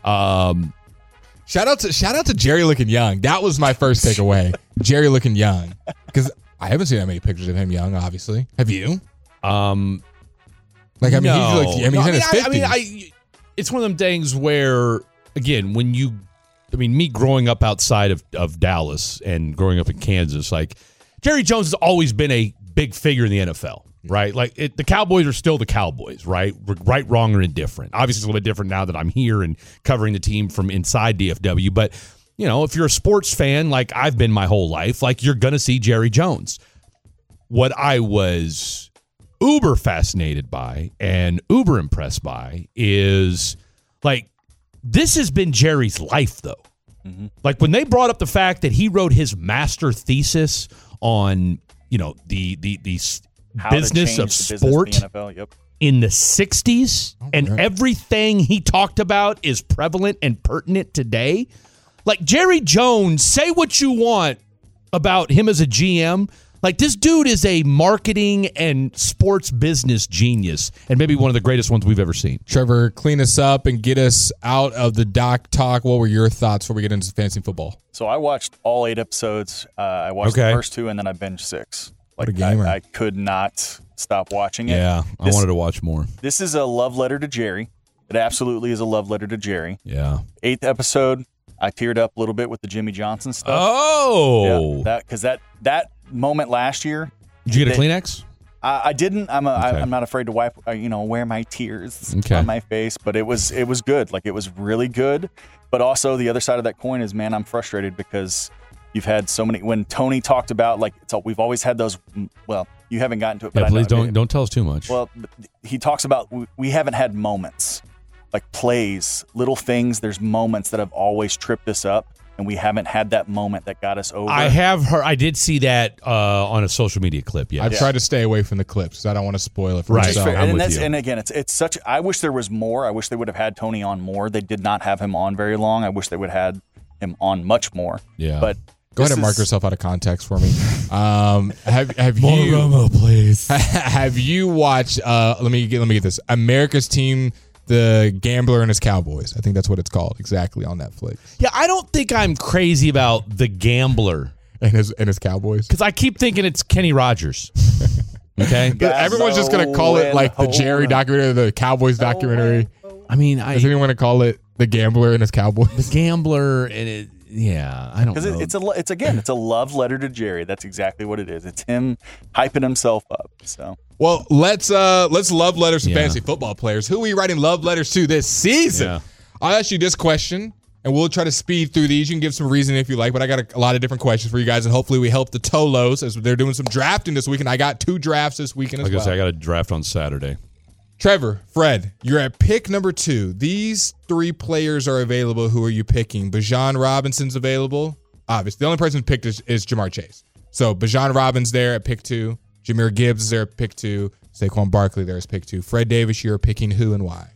[SPEAKER 5] Um,
[SPEAKER 6] Shout out to shout out to Jerry looking young. That was my first takeaway. Jerry looking young, because I haven't seen that many pictures of him young. Obviously, have you?
[SPEAKER 5] Um,
[SPEAKER 6] like I mean,
[SPEAKER 5] no.
[SPEAKER 6] he's like, I mean,
[SPEAKER 5] No,
[SPEAKER 6] he's in his
[SPEAKER 5] I,
[SPEAKER 6] fifties.
[SPEAKER 5] I mean, I, it's one of them things where, again, when you, I mean, me growing up outside of, of Dallas and growing up in Kansas, like Jerry Jones has always been a big figure in the N F L, right? Like it, the Cowboys are still the Cowboys, right? Right, wrong, or indifferent. Obviously, it's a little bit different now that I'm here and covering the team from inside D F W. But, you know, if you're a sports fan, like I've been my whole life, like you're going to see Jerry Jones. What I was uber fascinated by and uber impressed by is like this has been Jerry's life though. Mm-hmm. Like when they brought up the fact that he wrote his master thesis on, you know, the the the s-
[SPEAKER 9] How to
[SPEAKER 5] business
[SPEAKER 9] change
[SPEAKER 5] of
[SPEAKER 9] the business of the
[SPEAKER 5] sport
[SPEAKER 9] N F L, yep.
[SPEAKER 5] in the sixties and
[SPEAKER 6] right.
[SPEAKER 5] everything he talked about is prevalent and pertinent today. Like Jerry Jones, say what you want about him as a G M. Like, this dude is a marketing and sports business genius, and maybe one of the greatest ones we've ever seen.
[SPEAKER 6] Trevor, clean us up and get us out of the doc talk. What were your thoughts before we get into fantasy football?
[SPEAKER 9] So I watched all eight episodes. Uh, I watched
[SPEAKER 5] Okay.
[SPEAKER 9] the first two, and then I binged six.
[SPEAKER 6] What a
[SPEAKER 9] Like
[SPEAKER 6] gamer.
[SPEAKER 9] I, I could not stop watching it.
[SPEAKER 5] Yeah, I
[SPEAKER 9] This-
[SPEAKER 5] wanted to watch more.
[SPEAKER 9] This is a love letter to Jerry. It absolutely is a love letter to Jerry.
[SPEAKER 5] Yeah.
[SPEAKER 9] Eighth episode, I teared up a little bit with the Jimmy Johnson stuff.
[SPEAKER 5] Oh.
[SPEAKER 9] Yeah, that because that that moment last year.
[SPEAKER 5] Did you get a
[SPEAKER 9] that-
[SPEAKER 5] Kleenex?
[SPEAKER 9] I, I didn't. I'm a, I,
[SPEAKER 5] Okay.
[SPEAKER 9] I'm not afraid to wipe. Uh, you know, wear my tears
[SPEAKER 5] Okay.
[SPEAKER 9] on my face. But it was it was good. Like it was really good. But also the other side of that coin is, man, I'm frustrated because you've had so many. When Tony talked about like, it's all, we've always had those. Well, you haven't gotten to it. But
[SPEAKER 5] Yeah,
[SPEAKER 9] I know-
[SPEAKER 5] please don't don't tell us too much.
[SPEAKER 9] Well, he talks about we, we haven't had moments, like plays, little things. There's moments that have always tripped us up, and we haven't had that moment that got us over.
[SPEAKER 5] I have heard. I did see that uh, on a social media clip. Yeah,
[SPEAKER 6] I've tried to stay away from the clips because I don't want to spoil it for
[SPEAKER 5] Right.
[SPEAKER 6] myself.
[SPEAKER 9] Fair.
[SPEAKER 5] I'm
[SPEAKER 9] and
[SPEAKER 5] with
[SPEAKER 9] that's
[SPEAKER 5] you.
[SPEAKER 9] and again, it's it's such. I wish there was more. I wish they would have had Tony on more. They did not have him on very long. I wish they would have had him on much more.
[SPEAKER 5] Yeah.
[SPEAKER 9] But
[SPEAKER 6] Go ahead
[SPEAKER 9] this
[SPEAKER 6] and mark
[SPEAKER 9] is-
[SPEAKER 6] yourself out of context for me. Um, have have
[SPEAKER 5] More
[SPEAKER 6] you
[SPEAKER 5] Romo, please.
[SPEAKER 6] have you watched? Uh, let me get let me get this. America's Team, The Gambler and His Cowboys. I think that's what it's called exactly on Netflix.
[SPEAKER 5] Yeah, I don't think I'm crazy about the gambler
[SPEAKER 6] And his and his Cowboys.
[SPEAKER 5] because I keep thinking it's Kenny Rogers. Okay,
[SPEAKER 6] But everyone's just gonna call it like the Jerry documentary, the Cowboys documentary.
[SPEAKER 5] I mean, I
[SPEAKER 6] Does anyone want to call it The Gambler and His Cowboys?
[SPEAKER 5] the gambler and it. Yeah, I don't
[SPEAKER 9] Because
[SPEAKER 5] know.
[SPEAKER 9] it, it's a lo- it's again it's a love letter to Jerry. That's exactly what it is. It's him hyping himself up. So
[SPEAKER 6] Well, let's uh let's love letters to
[SPEAKER 5] Yeah.
[SPEAKER 6] fantasy football players. Who are we writing love letters to this season?
[SPEAKER 5] Yeah.
[SPEAKER 6] I'll ask you this question, and we'll try to speed through these. You can give some reason if you like, but I got a, a lot of different questions for you guys, and hopefully we help the Tolos as they're doing some drafting this weekend. I got two drafts this weekend as
[SPEAKER 5] Like I
[SPEAKER 6] well.
[SPEAKER 5] say, I got a draft on Saturday.
[SPEAKER 6] Trevor, Fred, you're at pick number two. These three players are available. Who are you picking? Bijan Robinson's available. Obviously, the only person picked is, is Jamar Chase. So Bijan Robbins there at pick two. Jahmyr Gibbs is there at pick two. Saquon Barkley there is pick two. Fred Davis, you're picking who and why?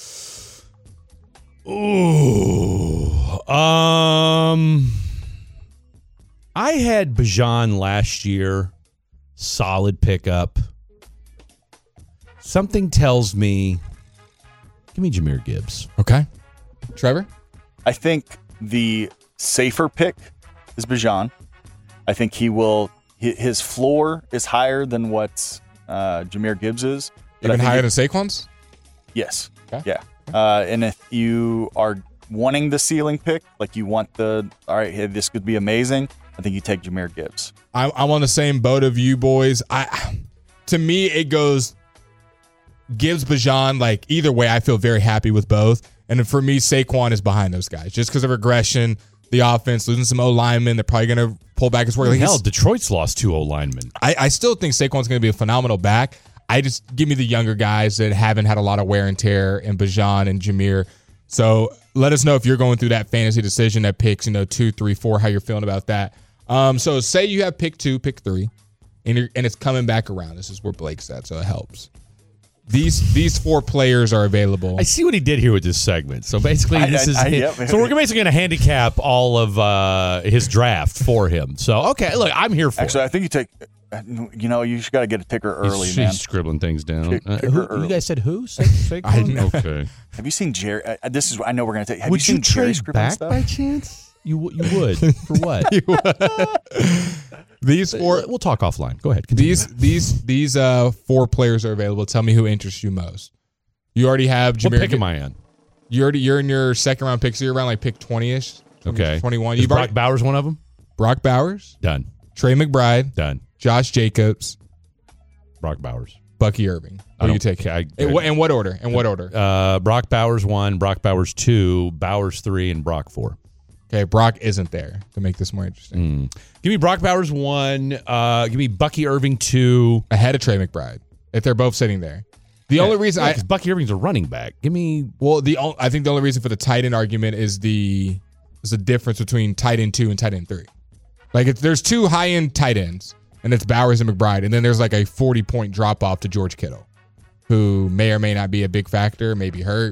[SPEAKER 5] Ooh. Um I had Bijan last year. Solid pickup. Something tells me give me Jahmyr Gibbs.
[SPEAKER 6] Okay. Trevor?
[SPEAKER 9] I think the safer pick is Bijan. I think he will. hi- His floor is higher than what uh, Jahmyr Gibbs is. but I
[SPEAKER 6] Even
[SPEAKER 9] think
[SPEAKER 6] higher
[SPEAKER 9] it-
[SPEAKER 6] than Saquon's?
[SPEAKER 9] Yes.
[SPEAKER 6] Okay.
[SPEAKER 9] Yeah. Uh, and if you are wanting the ceiling pick, like you want the, all right, hey, this could be amazing, I think you take Jahmyr Gibbs.
[SPEAKER 6] I'm, I'm on the same boat of you boys. I, to me, it goes Gibbs, Bijan. Like either way, I feel very happy with both. And for me, Saquon is behind those guys just because of regression, the offense, losing some O linemen. They're probably going to pull back his work. Like,
[SPEAKER 5] Hell,
[SPEAKER 6] he's-
[SPEAKER 5] Detroit's lost two O linemen.
[SPEAKER 6] I, I still think Saquon's going to be a phenomenal back. I just give me the younger guys that haven't had a lot of wear and tear, and Bijan and Jahmyr. So let us know if you're going through that fantasy decision that picks, you know, two, three, four, how you're feeling about that. Um, so say you have pick two, pick three, and you're, and it's coming back around. This is where Blake's at, so it helps. These these four players are available.
[SPEAKER 5] I see what he did here with this segment. So basically,
[SPEAKER 9] I-
[SPEAKER 5] this
[SPEAKER 9] I-
[SPEAKER 5] is
[SPEAKER 9] I- yep.
[SPEAKER 5] so we're basically going to handicap all of uh, his draft for him. So okay, look, I'm here for
[SPEAKER 9] Actually,
[SPEAKER 5] it.
[SPEAKER 9] I think you take, you know, you got to get a ticker early,
[SPEAKER 5] he's,
[SPEAKER 9] man.
[SPEAKER 5] he's scribbling things down.
[SPEAKER 9] Tick-
[SPEAKER 5] Uh,
[SPEAKER 9] ticker
[SPEAKER 5] who,
[SPEAKER 9] early.
[SPEAKER 5] you guys said who? Sa- Saquon?
[SPEAKER 6] I know.
[SPEAKER 5] Okay.
[SPEAKER 9] Have you seen Jerry? Uh, this is, I know we're going to take, have
[SPEAKER 5] Would
[SPEAKER 9] you seen
[SPEAKER 5] you
[SPEAKER 9] Jerry
[SPEAKER 5] trade
[SPEAKER 9] scribbling
[SPEAKER 5] back
[SPEAKER 9] stuff?
[SPEAKER 5] by chance? You w- you would for what?
[SPEAKER 6] These four
[SPEAKER 5] We'll talk offline. Go ahead. Continue.
[SPEAKER 6] these these these uh four players are available. Tell me who interests you most. You already have
[SPEAKER 5] What
[SPEAKER 6] Jahmyr.
[SPEAKER 5] pick
[SPEAKER 6] Gi-
[SPEAKER 5] am I on?
[SPEAKER 6] You already you're in your second round pick, so you're around like pick twenty-ish.
[SPEAKER 5] Okay.
[SPEAKER 6] twenty-one.
[SPEAKER 5] Is
[SPEAKER 6] You've
[SPEAKER 5] Brock
[SPEAKER 6] already,
[SPEAKER 5] Bowers one of them?
[SPEAKER 6] Brock Bowers,
[SPEAKER 5] Done.
[SPEAKER 6] Trey McBride,
[SPEAKER 5] Done.
[SPEAKER 6] Josh Jacobs,
[SPEAKER 5] Brock Bowers.
[SPEAKER 6] Bucky Irving.
[SPEAKER 5] I
[SPEAKER 6] Who you
[SPEAKER 5] don't-
[SPEAKER 6] taking?
[SPEAKER 5] I-
[SPEAKER 6] In what, in what order? In what order?
[SPEAKER 5] Uh, Brock Bowers one, Brock Bowers two, Bowers three, and Brock four.
[SPEAKER 6] Okay, Brock isn't there to make this more interesting.
[SPEAKER 5] Mm. Give me Brock Bowers one. Uh, give me Bucky Irving two.
[SPEAKER 6] Ahead of Trey McBride, if they're both sitting there. The only reason
[SPEAKER 5] Yeah,
[SPEAKER 6] I
[SPEAKER 5] 'cause Bucky Irving's a running back. Give me
[SPEAKER 6] well, the o- I think the only reason for the tight end argument is the is the difference between tight end two and tight end three. Like it's, there's two high end tight ends, and it's Bowers and McBride, and then there's like a forty point drop off to George Kittle, who may or may not be a big factor, may be hurt.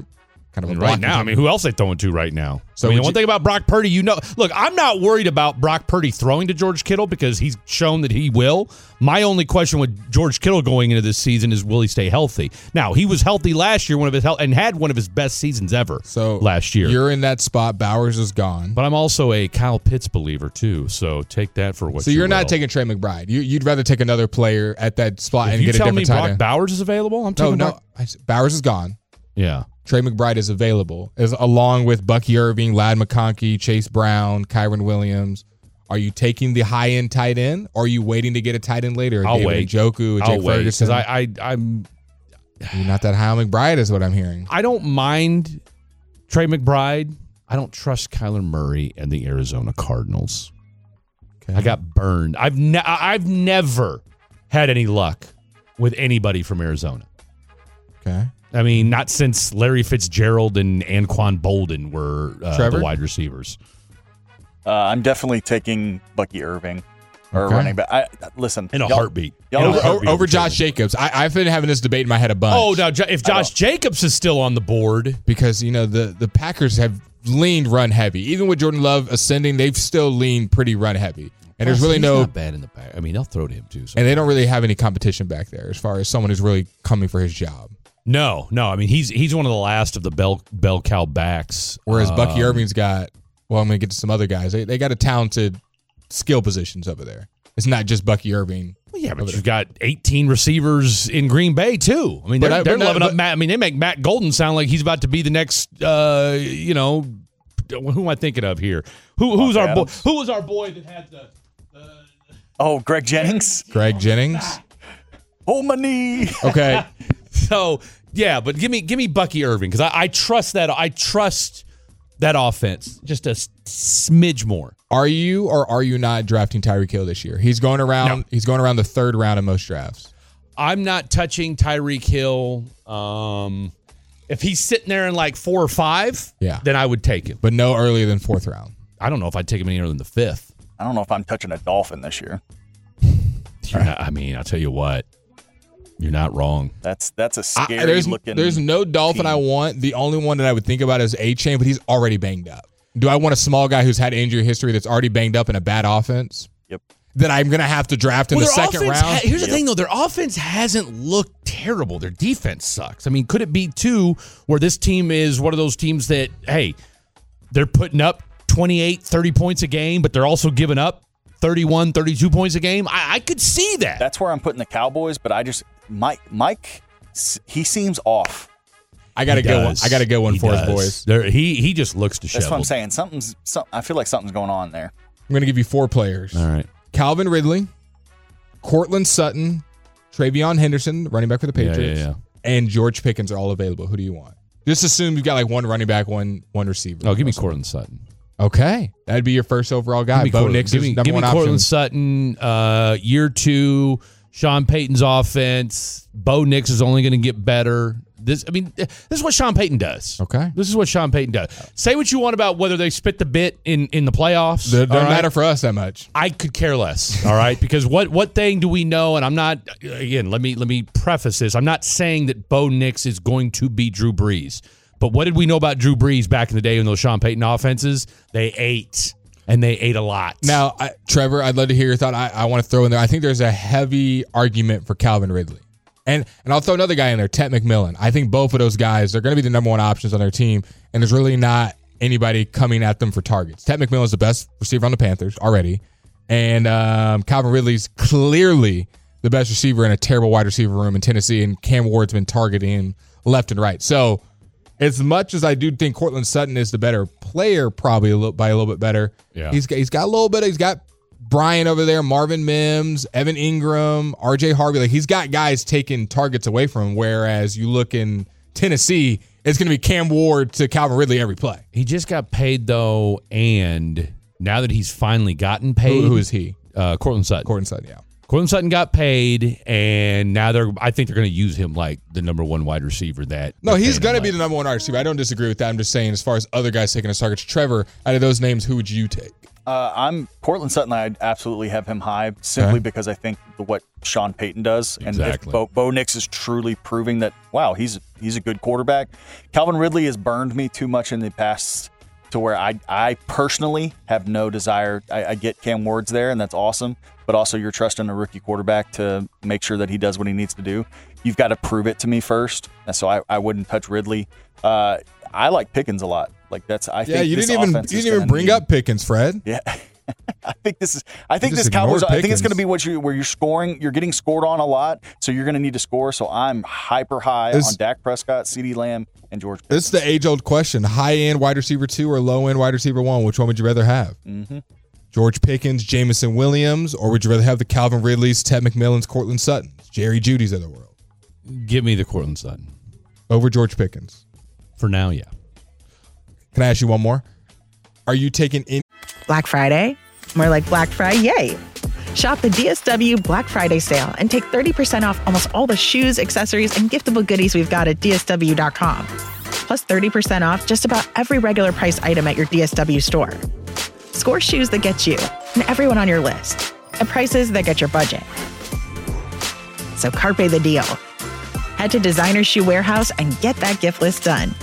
[SPEAKER 6] kind of a
[SPEAKER 5] right
[SPEAKER 6] blocking
[SPEAKER 5] now. I
[SPEAKER 6] team.
[SPEAKER 5] mean, who else they throwing to right now?
[SPEAKER 6] So
[SPEAKER 5] I mean,
[SPEAKER 6] would
[SPEAKER 5] one
[SPEAKER 6] you-
[SPEAKER 5] thing about Brock Purdy, you know, look, I'm not worried about Brock Purdy throwing to George Kittle because he's shown that he will. My only question with George Kittle going into this season is will he stay healthy? Now, he was healthy last year, one of his health, and had one of his best seasons ever.
[SPEAKER 6] So
[SPEAKER 5] last year,
[SPEAKER 6] you're in that spot. Bowers is gone,
[SPEAKER 5] but I'm also a Kyle Pitts believer too. So take that for what.
[SPEAKER 6] So
[SPEAKER 5] you
[SPEAKER 6] you're not
[SPEAKER 5] will.
[SPEAKER 6] taking Trey McBride. You, you'd rather take another player at that spot
[SPEAKER 5] If
[SPEAKER 6] and
[SPEAKER 5] you
[SPEAKER 6] get a
[SPEAKER 5] tell
[SPEAKER 6] different
[SPEAKER 5] me
[SPEAKER 6] tight
[SPEAKER 5] Brock
[SPEAKER 6] end.
[SPEAKER 5] Bowers is available, I'm taking
[SPEAKER 6] no, no.
[SPEAKER 5] Brock-
[SPEAKER 6] I said Bowers is gone.
[SPEAKER 5] Yeah.
[SPEAKER 6] Trey McBride is available, as along with Bucky Irving, Ladd McConkey, Chase Brown, Kyron Williams. Are you taking the high end tight end, or are you waiting to get a tight end later?
[SPEAKER 5] I'll
[SPEAKER 6] David
[SPEAKER 5] wait.
[SPEAKER 6] Njoku, Jake
[SPEAKER 5] I'll wait
[SPEAKER 6] Ferguson.
[SPEAKER 5] because I, I, I'm.
[SPEAKER 6] You're not that high on McBride, is what I'm hearing.
[SPEAKER 5] I don't mind Trey McBride. I don't trust Kyler Murray and the Arizona Cardinals.
[SPEAKER 6] Okay.
[SPEAKER 5] I got burned. I've ne- I've never had any luck with anybody from Arizona.
[SPEAKER 6] Okay.
[SPEAKER 5] I mean, not since Larry Fitzgerald and Anquan Bolden were uh,
[SPEAKER 6] Trevor?
[SPEAKER 5] the wide receivers.
[SPEAKER 9] Uh, I'm definitely taking Bucky Irving or
[SPEAKER 6] Okay.
[SPEAKER 9] running back. I, listen,
[SPEAKER 5] In a
[SPEAKER 9] y'all-
[SPEAKER 5] heartbeat.
[SPEAKER 9] y'all-
[SPEAKER 5] In a
[SPEAKER 6] Over,
[SPEAKER 5] heartbeat
[SPEAKER 6] over, over
[SPEAKER 5] Trey
[SPEAKER 6] Josh Jacobs. I, I've been having this debate in my head a bunch.
[SPEAKER 5] Oh, now Jo- if Josh Jacobs is still on the board,
[SPEAKER 6] because you know the the Packers have leaned run heavy. Even with Jordan Love ascending, they've still leaned pretty run heavy. And there's really
[SPEAKER 5] he's
[SPEAKER 6] no
[SPEAKER 5] not bad in the back. I mean, they'll throw to him too. So.
[SPEAKER 6] and they don't really have any competition back there as far as someone who's really coming for his job.
[SPEAKER 5] No, no. I mean, he's he's one of the last of the bell bell cow backs.
[SPEAKER 6] Whereas Bucky
[SPEAKER 5] Um,
[SPEAKER 6] Irving's got, well, I'm going to get to some other guys. They, they got a talented skill positions over there. It's not just Bucky Irving.
[SPEAKER 5] Well, yeah, but you've got eighteen receivers in Green Bay too. I mean,
[SPEAKER 6] But
[SPEAKER 5] they're,
[SPEAKER 6] I-
[SPEAKER 5] they're
[SPEAKER 6] but no,
[SPEAKER 5] loving up
[SPEAKER 6] but-
[SPEAKER 5] Matt. I mean, they make Matt Golden sound like he's about to be the next. Uh, you know, who am I thinking of here? Who who's our boy?
[SPEAKER 9] Adams.
[SPEAKER 5] Who was our boy that had the?
[SPEAKER 9] Oh, Greg Jennings.
[SPEAKER 6] Greg Jennings.
[SPEAKER 9] Oh, my knee.
[SPEAKER 6] Okay.
[SPEAKER 5] So yeah, but give me give me Bucky Irving because I, I trust that I trust that offense just a s- smidge more.
[SPEAKER 6] Are you or are you not drafting Tyreek Hill this year? He's going around.
[SPEAKER 5] No.
[SPEAKER 6] He's going around the third round in most drafts.
[SPEAKER 5] I'm not touching Tyreek Hill. Um, if he's sitting there in like four or five,
[SPEAKER 6] Yeah.
[SPEAKER 5] then I would take him.
[SPEAKER 6] But no earlier than fourth round.
[SPEAKER 5] I don't know if I'd take him any earlier than the fifth.
[SPEAKER 9] I don't know if I'm touching a dolphin this year.
[SPEAKER 5] You're not- I mean, I'll tell you what, you're not wrong.
[SPEAKER 9] That's that's a
[SPEAKER 6] I-
[SPEAKER 9] scary
[SPEAKER 6] there's,
[SPEAKER 9] looking.
[SPEAKER 6] there's no Dolphin
[SPEAKER 9] team.
[SPEAKER 6] I want. The only one that I would think about is A-Chain, but he's already banged up. Do I want a small guy who's had injury history that's already banged up in a bad offense?
[SPEAKER 9] Yep.
[SPEAKER 6] That I'm going to have to draft in
[SPEAKER 5] Well,
[SPEAKER 6] the
[SPEAKER 5] their
[SPEAKER 6] second
[SPEAKER 5] offense
[SPEAKER 6] round?
[SPEAKER 5] ha- here's the
[SPEAKER 9] Yep.
[SPEAKER 5] thing, though. Their offense hasn't looked terrible. Their defense sucks. I mean, could it be, too, where this team is one of those teams that, hey, they're putting up twenty-eight, thirty points a game, but they're also giving up thirty-one, thirty-two points a game? I, I could see that.
[SPEAKER 9] That's where I'm putting the Cowboys, but I just Mike Mike s- he seems off.
[SPEAKER 6] I got to
[SPEAKER 5] He
[SPEAKER 6] go.
[SPEAKER 5] does.
[SPEAKER 6] I got to go one
[SPEAKER 5] He
[SPEAKER 6] for us,
[SPEAKER 5] does.
[SPEAKER 6] boys.
[SPEAKER 5] There, he, he just looks disheveled.
[SPEAKER 9] That's what I'm saying. Something's some, I feel like something's going on there.
[SPEAKER 6] I'm going to give you four players.
[SPEAKER 5] All right.
[SPEAKER 6] Calvin Ridley, Cortland Sutton, Travion Henderson, running back for the
[SPEAKER 5] Yeah, yeah,
[SPEAKER 6] Patriots,
[SPEAKER 5] yeah.
[SPEAKER 6] and George Pickens are all available. Who do you want? Just assume you've got like one running back, one one receiver.
[SPEAKER 5] Oh, give me Cortland Sutton.
[SPEAKER 6] Okay, that'd be your first overall guy.
[SPEAKER 5] Give me
[SPEAKER 6] Bo
[SPEAKER 5] Cortland-
[SPEAKER 6] Nix
[SPEAKER 5] give
[SPEAKER 6] is
[SPEAKER 5] me,
[SPEAKER 6] number
[SPEAKER 5] give me
[SPEAKER 6] one option.
[SPEAKER 5] Cortland Sutton, uh, year two, Sean Payton's offense. Bo Nix is only going to get better. This, I mean, this is what Sean Payton does.
[SPEAKER 6] Okay.
[SPEAKER 5] This is what Sean Payton does. Say what you want about whether they spit the bit in, in the playoffs.
[SPEAKER 6] It doesn't
[SPEAKER 5] all right?
[SPEAKER 6] matter for us that much.
[SPEAKER 5] I could care less. All right, because what what thing do we know? And I'm not again. Let me let me preface this. I'm not saying that Bo Nix is going to be Drew Brees. But what did we know about Drew Brees back in the day in those Sean Payton offenses? They ate, and they ate a lot.
[SPEAKER 6] Now, I, Trevor, I'd love to hear your thought. I, I want to throw in there. I think there's a heavy argument for Calvin Ridley. And and I'll throw another guy in there, Ted McMillan. I think both of those guys, they're going to be the number one options on their team, and there's really not anybody coming at them for targets. Ted McMillan is the best receiver on the Panthers already, and um, Calvin Ridley's clearly the best receiver in a terrible wide receiver room in Tennessee, and Cam Ward's been targeting him left and right. So as much as I do think Cortland Sutton is the better player, probably a little, by a little bit better,
[SPEAKER 5] Yeah.
[SPEAKER 6] he's got, he's got a little bit. He's got Brian over there, Marvin Mims, Evan Ingram, R J Harvey. Like he's got guys taking targets away from him. Whereas you look in Tennessee, it's going to be Cam Ward to Calvin Ridley every play.
[SPEAKER 5] He just got paid though, and now that he's finally gotten paid,
[SPEAKER 6] Who, who is he?
[SPEAKER 5] Uh, Cortland Sutton.
[SPEAKER 6] Cortland Sutton, yeah.
[SPEAKER 5] Courtland Sutton got paid, and now they're. I think they're going to use him like the number one wide receiver. That
[SPEAKER 6] no, he's going to
[SPEAKER 5] like.
[SPEAKER 6] be the number one wide receiver. I don't disagree with that. I'm just saying, as far as other guys taking his targets, Trevor, out of those names, who would you take?
[SPEAKER 9] Uh, I'm Courtland Sutton. I absolutely have him high simply okay. because I think what Sean Payton does, and
[SPEAKER 5] exactly.
[SPEAKER 9] if Bo, Bo Nix is truly proving that, wow, he's he's a good quarterback. Calvin Ridley has burned me too much in the past to where I I personally have no desire. I, I get Cam Ward's there, and that's awesome. But also, you're trusting a rookie quarterback to make sure that he does what he needs to do. You've got to prove it to me first. And so I, I wouldn't touch Ridley. Uh, I like Pickens a lot. Like that's I
[SPEAKER 6] yeah,
[SPEAKER 9] think
[SPEAKER 6] you
[SPEAKER 9] this
[SPEAKER 6] didn't even you didn't even bring
[SPEAKER 9] need,
[SPEAKER 6] up Pickens, Fred.
[SPEAKER 9] Yeah. I think this is. I think this Cowboys. I think it's going to be what you where you're scoring. You're getting scored on a lot, so you're going to need to score. So I'm hyper high it's, on Dak Prescott, CeeDee Lamb, and George Pickens.
[SPEAKER 6] It's the age old question: high end wide receiver two or low end wide receiver one? Which one would you rather have?
[SPEAKER 9] Mm-hmm.
[SPEAKER 6] George Pickens, Jameson Williams, or would you rather have the Calvin Ridleys, Ted McMillans, Courtland Suttons, Jerry Jeudy's of the world?
[SPEAKER 5] Give me the Courtland Sutton
[SPEAKER 6] over George Pickens.
[SPEAKER 5] For now, yeah.
[SPEAKER 6] Can I ask you one more? Are you taking in
[SPEAKER 10] Black Friday? More like Black Friday, yay! Shop the D S W Black Friday sale and take thirty percent off almost all the shoes, accessories, and giftable goodies we've got at D S W dot com. Plus thirty percent off just about every regular price item at your D S W store. Score shoes that get you and everyone on your list at prices that get your budget. So carpe the deal. Head to Designer Shoe Warehouse and get that gift list done.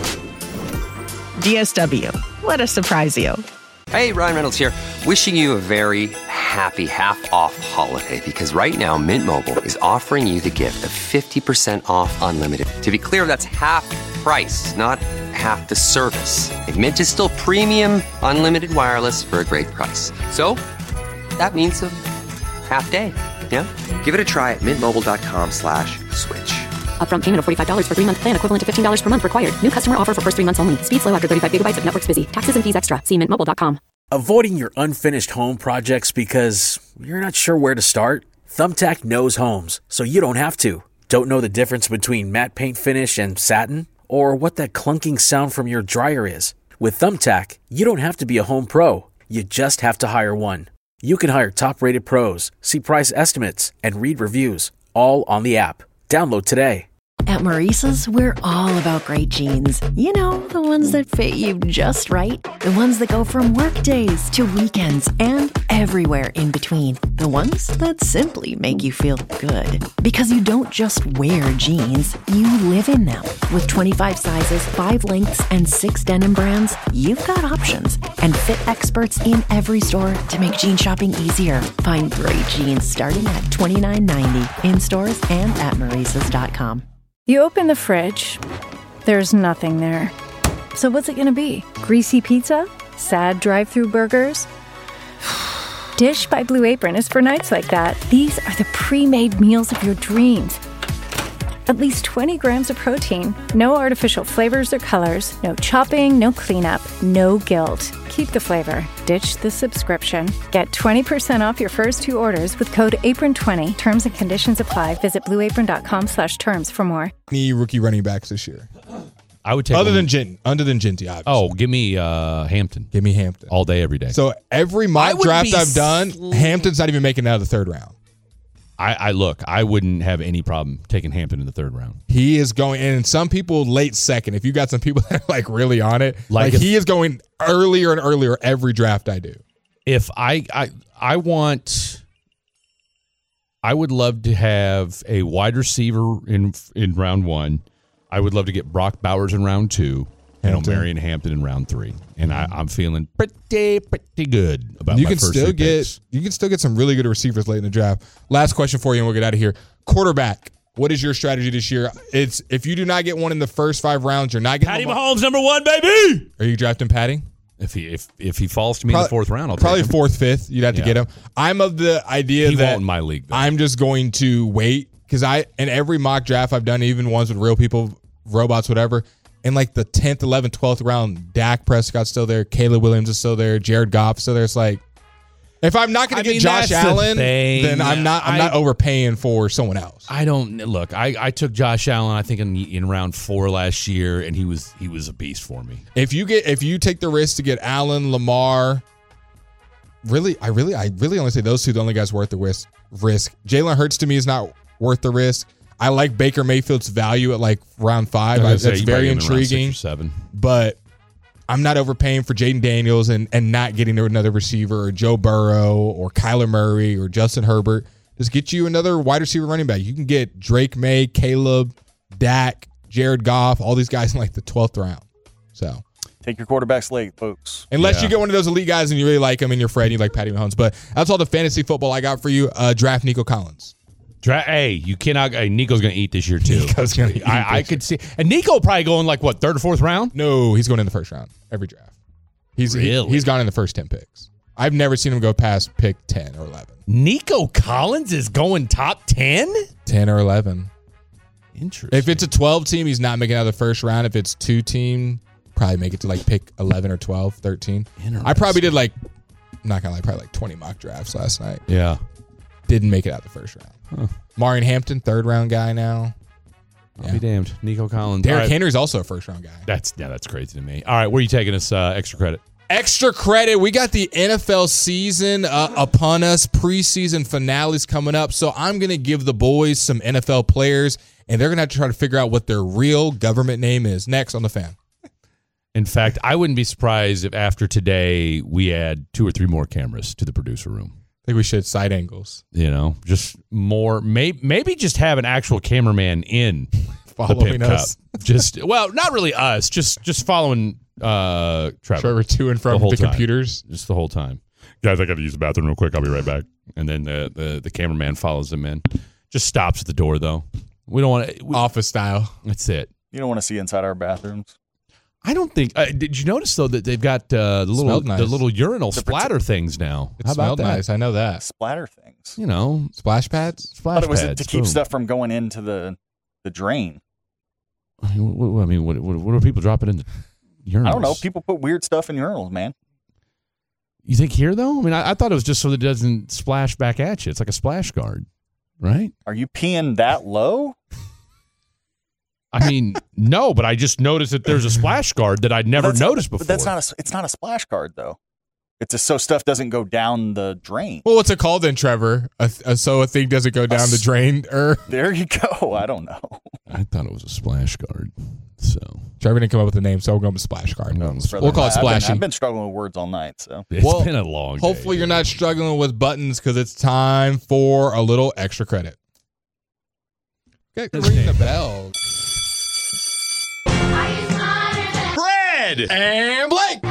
[SPEAKER 10] D S W. Let us surprise you.
[SPEAKER 11] Hey, Ryan Reynolds here. Wishing you a very happy half-off holiday because right now Mint Mobile is offering you the gift of fifty percent off unlimited. To be clear, that's half price, not half the service. Like Mint is still premium unlimited wireless for a great price. So that means a half day. Yeah? Give it a try at mintmobile.com slash switch.
[SPEAKER 12] Upfront payment of forty-five dollars for three-month plan equivalent to fifteen dollars per month required. New customer offer for first three months only. Speed slow after thirty-five gigabytes if network's busy. Taxes and fees extra. See mint mobile dot com.
[SPEAKER 13] Avoiding your unfinished home projects because you're not sure where to start? Thumbtack knows homes, so you don't have to. Don't know the difference between matte paint finish and satin? Or what that clunking sound from your dryer is? With Thumbtack, you don't have to be a home pro. You just have to hire one. You can hire top-rated pros, see price estimates, and read reviews, all on the app. Download today.
[SPEAKER 14] At Maurice's, we're all about great jeans. You know, the ones that fit you just right. The ones that go from work days to weekends and everywhere in between. The ones that simply make you feel good. Because you don't just wear jeans, you live in them. With twenty-five sizes, five lengths, and six denim brands, you've got options. And fit experts in every store to make jean shopping easier. Find great jeans starting at twenty-nine ninety in stores and at Maurice's dot com.
[SPEAKER 15] You open the fridge, there's nothing there. So what's it gonna be? Greasy pizza? Sad drive-through burgers? Dish by Blue Apron is for nights like that. These are the pre-made meals of your dreams. At least twenty grams of protein, no artificial flavors or colors, no chopping, no cleanup, no guilt. Keep the flavor. Ditch the subscription. Get twenty percent off your first two orders with code apron twenty. Terms and conditions apply. Visit blueapron.com slash terms for more.
[SPEAKER 6] Any rookie running backs this year?
[SPEAKER 5] I would take
[SPEAKER 6] other
[SPEAKER 5] one.
[SPEAKER 6] than Gin, other than Ginty, obviously.
[SPEAKER 5] Oh, give me uh, Hampton.
[SPEAKER 6] Give me Hampton
[SPEAKER 5] all day, every day.
[SPEAKER 6] So every mock draft I've done,
[SPEAKER 5] sl-
[SPEAKER 6] Hampton's not even making it out of the third round.
[SPEAKER 5] I, I look, I wouldn't have any problem taking Hampton in the third round.
[SPEAKER 6] He is going, and some people late second. If you got some people that are like really on it, like, like if, he is going earlier and earlier every draft I do.
[SPEAKER 5] If I, I, I want, I would love to have a wide receiver in in round one. I would love to get Brock Bowers in round two. And O'Marion Hampton in round three, and I, I'm feeling pretty, pretty good about
[SPEAKER 6] you
[SPEAKER 5] my
[SPEAKER 6] can
[SPEAKER 5] first
[SPEAKER 6] still
[SPEAKER 5] three
[SPEAKER 6] get
[SPEAKER 5] picks.
[SPEAKER 6] You can still get some really good receivers late in the draft. Last question for you, and we'll get out of here. Quarterback. What is your strategy this year? It's if you do not get one in the first five rounds, you're not getting
[SPEAKER 5] Patty Mahomes number one, baby.
[SPEAKER 6] Are you drafting Patty?
[SPEAKER 5] If he if if he falls to me
[SPEAKER 6] probably,
[SPEAKER 5] in the fourth round, I'll
[SPEAKER 6] probably
[SPEAKER 5] take him.
[SPEAKER 6] fourth, fifth. You'd have
[SPEAKER 5] yeah.
[SPEAKER 6] to get him. I'm of the idea
[SPEAKER 5] he
[SPEAKER 6] that
[SPEAKER 5] won't in my league. Though.
[SPEAKER 6] I'm just going to wait because I in every mock draft I've done, even ones with real people, robots, whatever. In like the tenth, eleventh, twelfth round, Dak Prescott's still there. Caleb Williams is still there. Jared Goff's still there. It's like, if I'm not going to get
[SPEAKER 5] mean,
[SPEAKER 6] Josh Allen,
[SPEAKER 5] the
[SPEAKER 6] then I'm not. I'm
[SPEAKER 5] I,
[SPEAKER 6] not overpaying for someone else.
[SPEAKER 5] I don't look. I, I took Josh Allen. I think in in round four last year, and he was he was a beast for me.
[SPEAKER 6] If you get if you take the risk to get Allen, Lamar, really, I really, I really only say those two. The only guys worth the risk. Risk. Jalen Hurts to me is not worth the risk. I like Baker Mayfield's value at like round five. I,
[SPEAKER 5] say,
[SPEAKER 6] that's very intriguing.
[SPEAKER 5] Seven.
[SPEAKER 6] But I'm not overpaying for Jaden Daniels and and not getting another receiver or Joe Burrow or Kyler Murray or Justin Herbert. Just get you another wide receiver running back. You can get Drake May, Caleb, Dak, Jared Goff, all these guys in like the twelfth round. So
[SPEAKER 9] take your quarterbacks late, folks.
[SPEAKER 6] Unless
[SPEAKER 9] Yeah.
[SPEAKER 6] you get one of those elite guys and you really like them and you're afraid you like Patty Mahomes. But that's all the fantasy football I got for you. Uh, draft Nico Collins.
[SPEAKER 5] Dra- hey, you cannot. Hey, Nico's going to eat this year too.
[SPEAKER 6] Nico's gonna eat
[SPEAKER 5] I, I
[SPEAKER 6] this
[SPEAKER 5] could see, and Nico will probably go in like what third or fourth round.
[SPEAKER 6] No, he's going in the first round every draft. He's
[SPEAKER 5] Really?
[SPEAKER 6] he, he's gone in the first ten picks. I've never seen him go past pick ten or eleven.
[SPEAKER 5] Nico Collins is going top ten?
[SPEAKER 6] ten or eleven.
[SPEAKER 5] Interesting.
[SPEAKER 6] If it's a twelve team, he's not making it out of the first round. If it's two team, probably make it to like pick eleven or twelve, thirteen. I probably did like, I'm not gonna lie, probably like twenty mock drafts last night.
[SPEAKER 5] Yeah.
[SPEAKER 6] Didn't make it out the first round.
[SPEAKER 5] Huh.
[SPEAKER 6] Marion Hampton, third round guy now.
[SPEAKER 5] I'll
[SPEAKER 6] Yeah.
[SPEAKER 5] be damned. Nico Collins.
[SPEAKER 6] Derrick
[SPEAKER 5] All right.
[SPEAKER 6] Henry's also a first round guy.
[SPEAKER 5] That's yeah, that's crazy to me. All right, where are you taking us? Uh, extra credit.
[SPEAKER 6] Extra credit. We got the N F L season uh, upon us. Preseason finales coming up. So I'm going to give the boys some N F L players, and they're going to have to try to figure out what their real government name is. Next on the Fan.
[SPEAKER 5] In fact, I wouldn't be surprised if after today we add two or three more cameras to the producer room.
[SPEAKER 6] I think we should side angles.
[SPEAKER 5] You know, just more. May, maybe just have an actual cameraman in the
[SPEAKER 6] Following
[SPEAKER 5] Pimp
[SPEAKER 6] us.
[SPEAKER 5] Cup. Just well, not really us. Just just following uh, Trevor.
[SPEAKER 6] Trevor to and from
[SPEAKER 5] the, whole
[SPEAKER 6] the
[SPEAKER 5] time.
[SPEAKER 6] computers.
[SPEAKER 5] Just the whole time. Guys, I got to use the bathroom real quick. I'll be right back. And then the the, the cameraman follows him in. Just stops at the door though. We don't want to
[SPEAKER 6] office style.
[SPEAKER 5] That's it.
[SPEAKER 9] You don't want to see inside our bathrooms.
[SPEAKER 5] I don't think. Uh, did you notice though that they've got uh, the little
[SPEAKER 6] Smelled nice.
[SPEAKER 5] the little urinal
[SPEAKER 9] The
[SPEAKER 5] splatter things now?
[SPEAKER 6] It
[SPEAKER 5] How about
[SPEAKER 6] smelled
[SPEAKER 5] that?
[SPEAKER 6] nice. I know that.
[SPEAKER 9] Splatter things.
[SPEAKER 5] You know,
[SPEAKER 6] Splash pads?
[SPEAKER 5] splash
[SPEAKER 9] But it was
[SPEAKER 5] pads.
[SPEAKER 9] to keep
[SPEAKER 5] boom.
[SPEAKER 9] stuff from going into the the drain.
[SPEAKER 5] I mean, what, what- I mean, what, what, what are people dropping in the urinals?
[SPEAKER 9] I don't know. People put weird stuff in urinals, man.
[SPEAKER 5] You think here though? I mean, I, I thought it was just so that it doesn't splash back at you. It's like a splash guard, right?
[SPEAKER 9] Are you peeing that low?
[SPEAKER 5] I mean, no, but I just noticed that there's a splash guard that I'd never
[SPEAKER 9] That's-
[SPEAKER 5] noticed before.
[SPEAKER 9] But that's not a. It's not a splash guard though. It's just so stuff doesn't go down the drain.
[SPEAKER 6] Well, what's it called then, Trevor? A, a, so a thing doesn't go down
[SPEAKER 9] A
[SPEAKER 6] the
[SPEAKER 9] s-
[SPEAKER 6] drain? Or
[SPEAKER 9] There you go. I don't know.
[SPEAKER 5] I thought it was a splash guard. So
[SPEAKER 6] Trevor didn't come up with the name, so we'll go with splash guard.
[SPEAKER 5] No,
[SPEAKER 6] We'll call it
[SPEAKER 9] I've been-
[SPEAKER 6] splashy.
[SPEAKER 9] I've been struggling with words all night, so
[SPEAKER 5] it's
[SPEAKER 6] Well,
[SPEAKER 5] been a long day.
[SPEAKER 6] Hopefully you're not struggling with buttons because it's time for a little extra credit. Okay, ring the bell.
[SPEAKER 5] Fred
[SPEAKER 6] and Blake.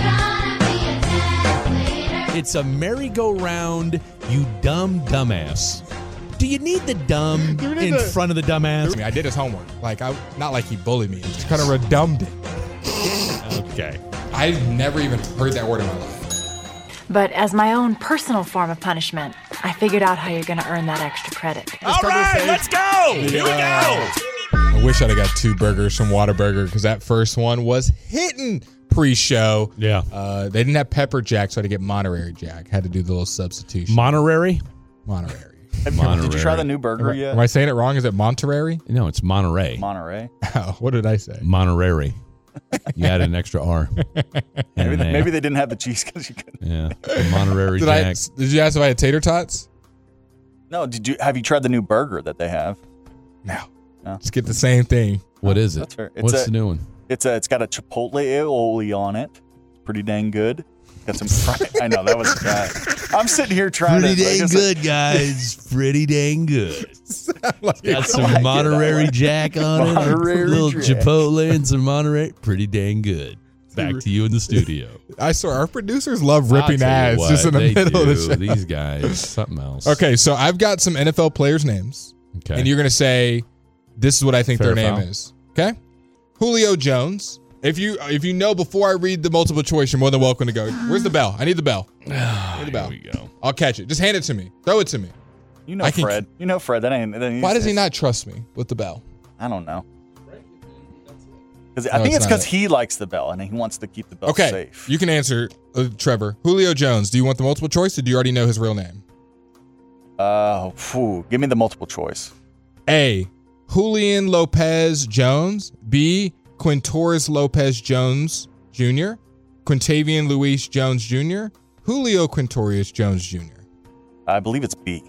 [SPEAKER 5] It's a merry-go-round, you dumb dumbass. Do you need the dumb
[SPEAKER 6] You need
[SPEAKER 5] in
[SPEAKER 6] the-
[SPEAKER 5] front of the
[SPEAKER 6] I
[SPEAKER 5] dumbass?
[SPEAKER 6] mean, I did his homework. Like, I not like he bullied me. It's kind of redundant.
[SPEAKER 5] Okay.
[SPEAKER 6] I've never even heard that word in my life.
[SPEAKER 16] But as my own personal form of punishment, I figured out how you're going to earn that extra credit.
[SPEAKER 5] All right, let's go. Here we go.
[SPEAKER 6] I wish I'd have got two burgers from Whataburger because that first one was hitting pre-show.
[SPEAKER 5] Yeah.
[SPEAKER 6] Uh, they didn't have pepper jack, so I had to get Monterey Jack. Had to do the little substitution.
[SPEAKER 5] Monterey?
[SPEAKER 6] Monterey.
[SPEAKER 9] Have you- did you try the new burger
[SPEAKER 6] Am I,
[SPEAKER 9] yet?
[SPEAKER 6] am I saying it wrong? Is it Monterey?
[SPEAKER 5] No, it's Monterey.
[SPEAKER 9] Monterey.
[SPEAKER 6] Oh, what did I say?
[SPEAKER 5] Monterey. You added an extra R.
[SPEAKER 9] Maybe,
[SPEAKER 5] And
[SPEAKER 9] they,
[SPEAKER 5] an A.
[SPEAKER 9] maybe they didn't have the cheese because you couldn't.
[SPEAKER 5] Yeah. Monterey
[SPEAKER 6] Did, I,
[SPEAKER 5] Jack.
[SPEAKER 6] did you ask if I had tater tots?
[SPEAKER 9] No, did you have you tried the new burger that they have?
[SPEAKER 6] No.
[SPEAKER 9] No.
[SPEAKER 6] Just get the same thing.
[SPEAKER 5] What is it?
[SPEAKER 9] That's fair. It's
[SPEAKER 5] What's
[SPEAKER 9] a-
[SPEAKER 5] the new one?
[SPEAKER 9] It's a, it's got a chipotle aioli on it. It's pretty dang good. Got some fry. I know that was bad. I'm sitting here trying
[SPEAKER 5] Pretty
[SPEAKER 9] to.
[SPEAKER 5] dang
[SPEAKER 9] like I said-
[SPEAKER 5] good, guys. Pretty dang good.
[SPEAKER 6] Like,
[SPEAKER 5] Got
[SPEAKER 9] I
[SPEAKER 5] some
[SPEAKER 9] like it, I
[SPEAKER 5] Monterey
[SPEAKER 9] like it.
[SPEAKER 5] Jack on it.
[SPEAKER 9] Monterey
[SPEAKER 5] A little
[SPEAKER 9] Jack.
[SPEAKER 5] Chipotle and some Monterey. Pretty dang good. Back to you in the studio.
[SPEAKER 6] I swear, our producers love
[SPEAKER 5] I'll
[SPEAKER 6] ripping
[SPEAKER 5] tell you
[SPEAKER 6] ads
[SPEAKER 5] what,
[SPEAKER 6] just in the
[SPEAKER 5] they
[SPEAKER 6] middle
[SPEAKER 5] do.
[SPEAKER 6] of the show.
[SPEAKER 5] These guys, something else.
[SPEAKER 6] Okay, so I've got some N F L players' names,
[SPEAKER 5] Okay.
[SPEAKER 6] and you're going to say, this is what I think
[SPEAKER 5] Fair
[SPEAKER 6] their name
[SPEAKER 5] foul.
[SPEAKER 6] is. Okay? Julio Jones. If you if you know before I read the multiple choice, you're more than welcome to go. Where's the bell? I need the bell. I need the bell.
[SPEAKER 5] Here we go.
[SPEAKER 6] I'll catch it. Just hand it to me. Throw it to me.
[SPEAKER 9] You know
[SPEAKER 6] I can-
[SPEAKER 9] Fred. You know Fred. That ain't. That ain't
[SPEAKER 6] Why does he not trust me with the bell?
[SPEAKER 9] I don't know. Because I
[SPEAKER 6] No,
[SPEAKER 9] think
[SPEAKER 6] it's
[SPEAKER 9] it's
[SPEAKER 6] not
[SPEAKER 9] because
[SPEAKER 6] it.
[SPEAKER 9] he likes the bell and he wants to keep the bell
[SPEAKER 6] Okay,
[SPEAKER 9] safe.
[SPEAKER 6] you can answer, uh, Trevor. Julio Jones. Do you want the multiple choice, or do you already know his real name?
[SPEAKER 9] Uh, phew, give me the multiple choice.
[SPEAKER 6] A. Julian Lopez Jones. B. Quintorris Lopez Jones Junior Quintavian Luis Jones Junior Julio Quintorius Jones Junior?
[SPEAKER 9] I believe it's B.